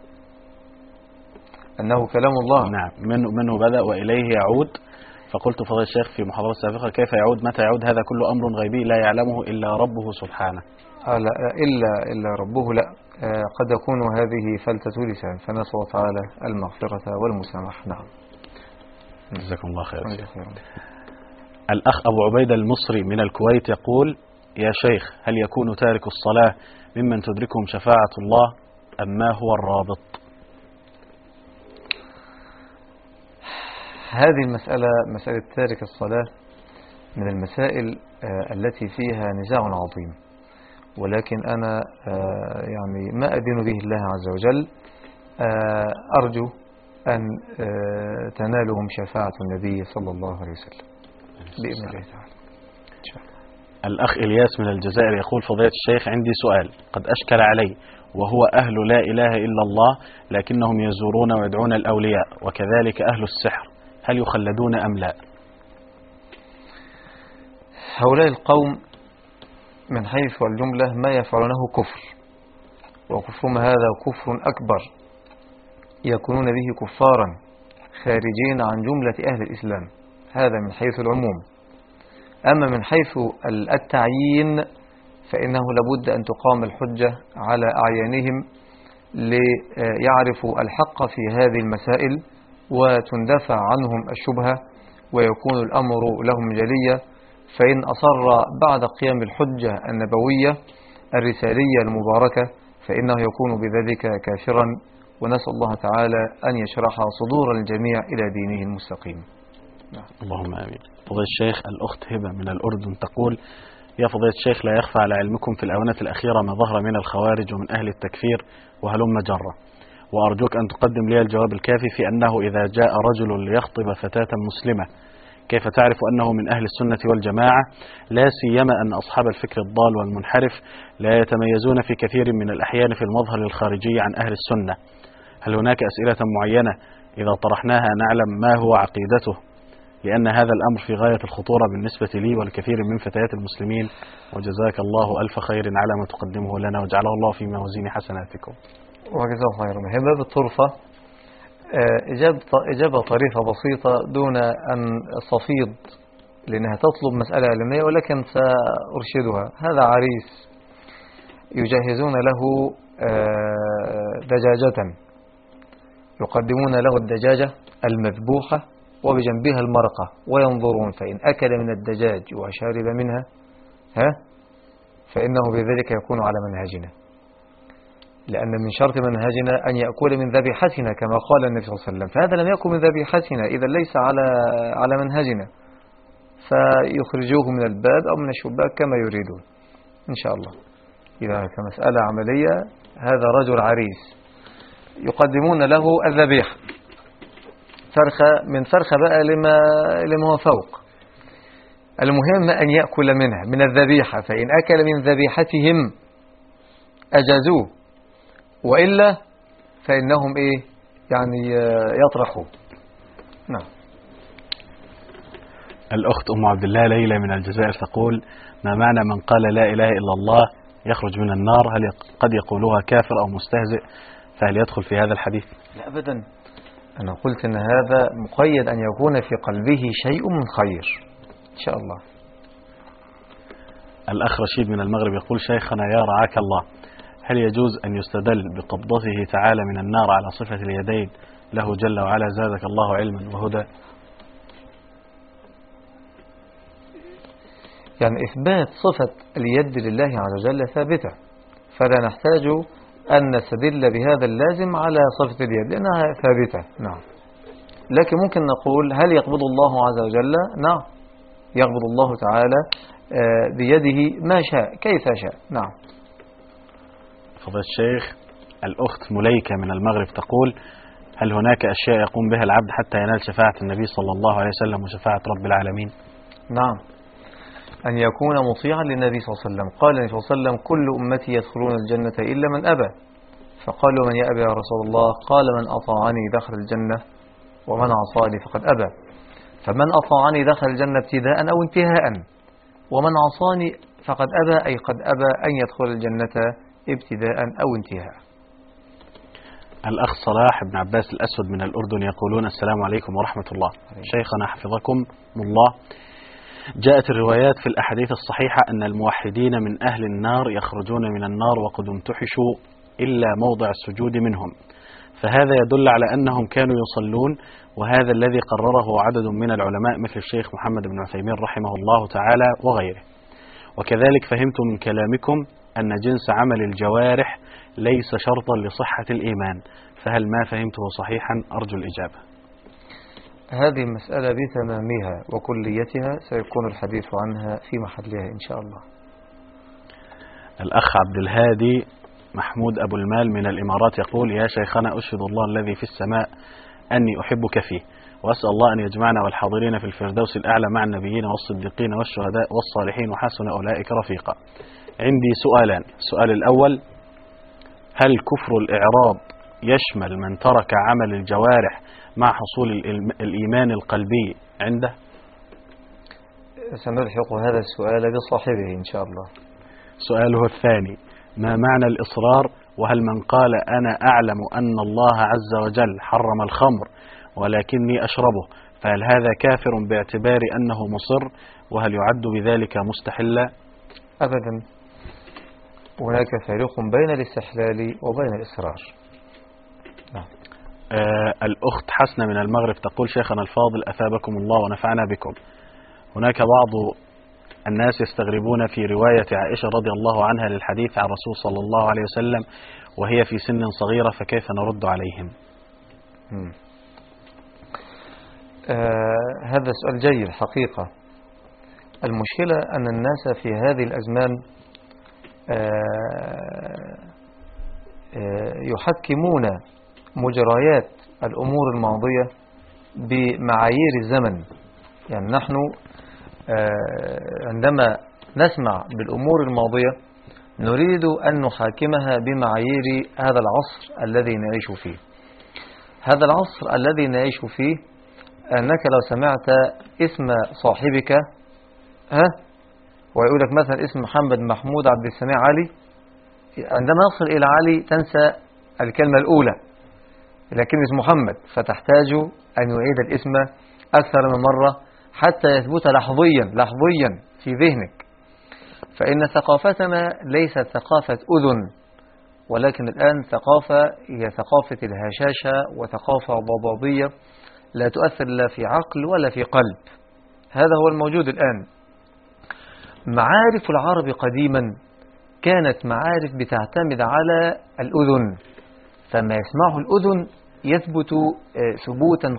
أنه كلام الله. نعم، منه بدأ وإليه يعود. فقلت فضيلة الشيخ في محاضرة سابقة: كيف يعود؟ متى يعود؟ هذا كله أمر غيبي لا يعلمه إلا ربه سبحانه. لا إلا ربه، لا، قد يكون هذه فلتة لسان، فنسأل الله تعالى المغفرة والمسامحة. نعم، جزاكم الله خير. الأخ أبو عبيدة المصري من الكويت يقول: يا شيخ، هل يكون تارك الصلاة ممن تدركهم شفاعة الله أم ما هو الرابط؟ هذه المسألة، مسألة تارك الصلاة، من المسائل التي فيها نزاع عظيم، ولكن أنا يعني ما أدين به الله عز وجل. أرجو أن تنالهم شفاعة النبي صلى الله عليه وسلم بإذن الله تعالى. الأخ إلياس من الجزائر يقول: فضيلة الشيخ، عندي سؤال قد أشكل علي، وهو أهل لا إله إلا الله لكنهم يزورون ويدعون الأولياء، وكذلك أهل السحر، هل يخلدون أم لا؟ هؤلاء القوم من حيث الجملة ما يفعلونه كفر، وكفرهم هذا كفر أكبر، يكونون به كفارا خارجين عن جملة أهل الإسلام، هذا من حيث العموم. أما من حيث التعيين فإنه لابد أن تقام الحجة على أعيانهم ليعرفوا الحق في هذه المسائل وتندفع عنهم الشبهة ويكون الأمر لهم جليا. فإن أصر بعد قيام الحجة النبوية الرسالية المباركة فإنه يكون بذلك كافرا، ونسأل الله تعالى أن يشرح صدور الجميع إلى دينه المستقيم. اللهم آمين. فضيلة الشيخ الأخت هبة من الأردن تقول: يا فضيلة الشيخ، لا يخفى على علمكم في الآونة الأخيرة ما ظهر من الخوارج ومن أهل التكفير وهلم جرة، وأرجوك أن تقدم لي الجواب الكافي في أنه إذا جاء رجل ليخطب فتاة مسلمة كيف تعرف أنه من أهل السنة والجماعة، لا سيما أن أصحاب الفكر الضال والمنحرف لا يتميزون في كثير من الأحيان في المظهر الخارجي عن أهل السنة. هل هناك أسئلة معينة إذا طرحناها نعلم ما هو عقيدته؟ لأن هذا الأمر في غاية الخطورة بالنسبة لي والكثير من فتيات المسلمين، وجزاك الله ألف خير على ما تقدمه لنا وجعله الله في موازين حسناتكم. وجزاك خيرا. هي باب الطرفة إجابة طريفة بسيطة دون أن أستفيض لأنها تطلب مسألة علمية، ولكن سأرشدها. هذا عريس يجهزون له دجاجة، يقدمون له الدجاجة المذبوحة وبجنبها المرقة وينظرون، فإن أكل من الدجاج وشارب منها فإنه بذلك يكون على منهجنا، لأن من شرط منهجنا أن يأكل من ذبيحتنا كما قال النبي صلى الله عليه وسلم، فهذا لم يكن من ذبيحتنا، إذا ليس على منهجنا، فيخرجوه من الباب أو من الشباك كما يريدون إن شاء الله. إذا كمسألة عملية، هذا رجل عريس يقدمون له الذبيحة، فرخة من فرخة بقى لما هو فوق، المهم أن يأكل منها من الذبيحة، فإن أكل من ذبيحتهم أجازوه، وإلا فإنهم يعني يطرحوا. نعم. الأخت أم عبد الله ليلى من الجزائر تقول: ما معنى من قال لا إله إلا الله يخرج من النار؟ هل قد يقولها كافر أو مستهزئ؟ فهل يدخل في هذا الحديث؟ لا أبدا، أنا قلت أن هذا مقيد أن يكون في قلبه شيء من خير إن شاء الله. الأخ رشيد من المغرب يقول: شيخنا يا رعاك الله، هل يجوز أن يستدل بقبضته تعالى من النار على صفة اليدين له جل وعلا زادك الله علما وهدى؟ يعني إثبات صفة اليد لله عز وجل ثابتة، فلا نحتاج أن نستدل بهذا اللازم على صفة اليد لأنها ثابتة. نعم. لكن ممكن نقول هل يقبض الله عز وجل؟ نعم، يقبض الله تعالى بيده ما شاء كيف شاء. نعم. فضيلة الشيخ، الأخت مليكة من المغرب تقول: هل هناك أشياء يقوم بها العبد حتى ينال شفاعة النبي صلى الله عليه وسلم وشفاعة رب العالمين؟ نعم، أن يكون مطيعا للنبي صلى الله عليه وسلم. قال النبي صلى الله عليه وسلم: كل أمتي يدخلون الجنة إلا من أبى. فقالوا: من يأبى يا رسول الله؟ قال: من أطاعني دخل الجنة ومن عصاني فقد أبى. فمن أطاعني دخل الجنة ابتداء أو انتهاء، ومن عصاني فقد أبى، أي قد أبى أن يدخل الجنة ابتداء أو انتهاء. الأخ صلاح بن عباس الأسود من الأردن يقولون: السلام عليكم ورحمة الله. شيخنا حفظكم الله، جاءت الروايات في الأحاديث الصحيحة أن الموحدين من أهل النار يخرجون من النار وقد امتحشوا إلا موضع السجود منهم، فهذا يدل على أنهم كانوا يصلون، وهذا الذي قرره عدد من العلماء مثل الشيخ محمد بن عثيمين رحمه الله تعالى وغيره. وكذلك فهمت من كلامكم أن جنس عمل الجوارح ليس شرطا لصحة الإيمان، فهل ما فهمته صحيحا؟ أرجو الإجابة. هذه المسألة بتمامها وكليتها سيكون الحديث عنها في محلها إن شاء الله. الأخ عبد الهادي محمود أبو المال من الإمارات يقول: يا شيخنا، أشهد الله الذي في السماء أني أحبك فيه، وأسأل الله أن يجمعنا والحاضرين في الفردوس الأعلى مع النبيين والصديقين والشهداء والصالحين وحسن أولئك رفيقا. عندي سؤالان: السؤال الأول: هل كفر الإعراض يشمل من ترك عمل الجوارح مع حصول الإيمان القلبي عنده؟ سنلحق هذا السؤال بصاحبه إن شاء الله. سؤاله الثاني: ما معنى الإصرار؟ وهل من قال أنا أعلم أن الله عز وجل حرم الخمر ولكني أشربه، فهل هذا كافر باعتبار أنه مصر؟ وهل يعد بذلك مستحلا؟ أبدا، هناك فارق بين الاستحلال وبين الإصرار. نعم. الأخت حسنة من المغرب تقول: شيخنا الفاضل أثابكم الله ونفعنا بكم، هناك بعض الناس يستغربون في رواية عائشة رضي الله عنها للحديث عن رسول صلى الله عليه وسلم وهي في سن صغيرة، فكيف نرد عليهم؟ هذا سؤال جيد حقيقة. المشكلة أن الناس في هذه الأزمان يحكمون مجريات الأمور الماضية بمعايير الزمن. يعني نحن عندما نسمع بالأمور الماضية نريد أن نحاكمها بمعايير هذا العصر الذي نعيش فيه. هذا العصر الذي نعيش فيه أنك لو سمعت اسم صاحبك ويقول لك مثلا اسم محمد محمود عبد السميع علي، عندما نصل إلى علي تنسى الكلمة الأولى، لكن اسم محمد، فتحتاج أن يعيد الاسم أكثر من مرة حتى يثبت لحظيا في ذهنك. فإن ثقافتنا ليست ثقافة أذن، ولكن الآن ثقافة هي ثقافة الهشاشة وثقافة ضبابية لا تؤثر لا في عقل ولا في قلب. هذا هو الموجود الآن. معارف العرب قديما كانت معارف بتعتمد على الأذن، فما يسمعه الأذن يثبت ثبوتا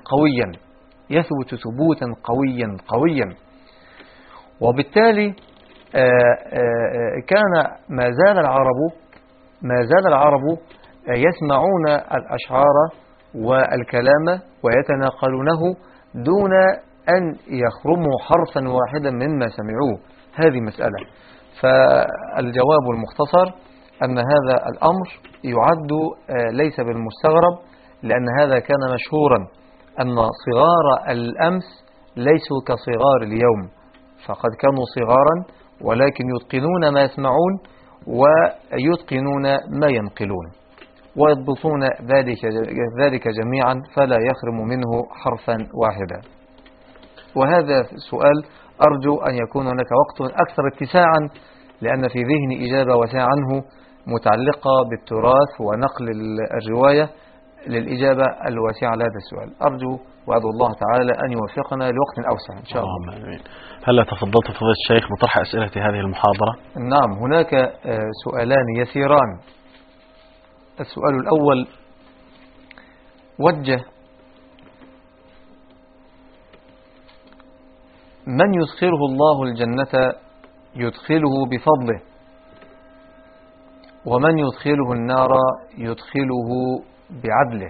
قويا، وبالتالي كان ما زال العرب يسمعون الأشعار والكلام ويتناقلونه دون أن يخرموا حرفا واحدا مما سمعوه. هذه مسألة. فالجواب المختصر أن هذا الأمر يعد ليس بالمستغرب، لأن هذا كان مشهورا أن صغار الأمس ليسوا كصغار اليوم، فقد كانوا صغارا ولكن يتقنون ما يسمعون ويتقنون ما ينقلون ويضبطون ذلك جميعا فلا يخرم منه حرفا واحدا. وهذا سؤال أرجو أن يكون هناك وقت أكثر اتساعا، لأن في ذهني إجابة واسعة عنه، متعلقة بالتراث ونقل الرواية للإجابة الواسعة لهذا السؤال. أرجو وأدعو الله تعالى أن يوفقنا لوقت أوسع إن شاء الله. آمين. هل تفضلت فضيلة الشيخ بطرح أسئلة هذه المحاضرة؟ نعم، هناك سؤالان يسيران. السؤال الأول وجه: من يدخله الله الجنة يدخله بفضله، ومن يدخله النار يدخله بعدله؟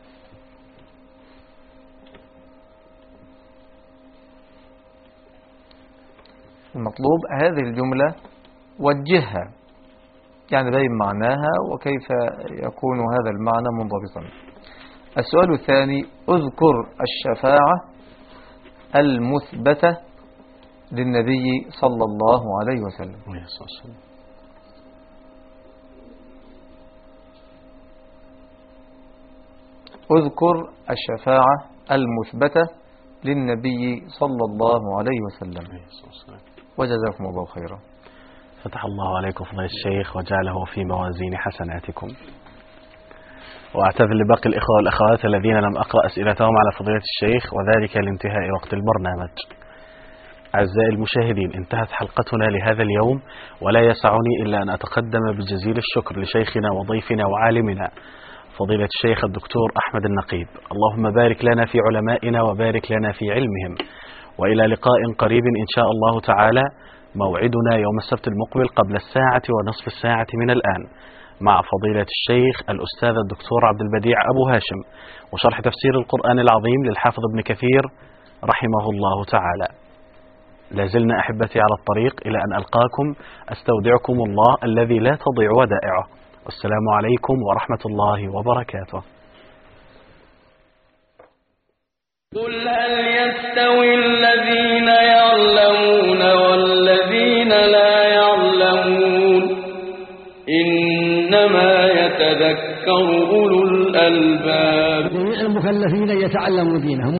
المطلوب هذه الجملة وجهها، يعني بين معناها وكيف يكون هذا المعنى منضبطا. السؤال الثاني: اذكر الشفاعة المثبتة للنبي صلى الله عليه وسلم. اذكر الشفاعة المثبتة للنبي صلى الله عليه وسلم. وجزاكم الله خيرا. فتح الله عليكم فضيلة الشيخ وجعله في موازين حسناتكم. وأعتذر لباقي الإخوة والأخوات الذين لم أقرأ أسئلتهم على فضيلة الشيخ، وذلك لانتهاء وقت البرنامج. أعزائي المشاهدين، انتهت حلقتنا لهذا اليوم، ولا يسعني إلا أن أتقدم بجزيل الشكر لشيخنا وضيفنا وعالمنا فضيلة الشيخ الدكتور أحمد النقيب. اللهم بارك لنا في علمائنا وبارك لنا في علمهم، وإلى لقاء قريب إن شاء الله تعالى. موعدنا يوم السبت المقبل قبل 1:30 من الآن مع فضيلة الشيخ الأستاذ الدكتور عبد البديع أبو هاشم، وشرح تفسير القرآن العظيم للحافظ ابن كثير رحمه الله تعالى. لازلنا أحبتي على الطريق إلى أن ألقاكم، أستودعكم الله الذي لا تضيع ودائعه، والسلام عليكم ورحمة الله وبركاته. قل هل يستوي الذين يعلمون والذين لا يعلمون؟ إنما يتذكر أولو الألباب. جميع المكلفين يتعلموا دينهم.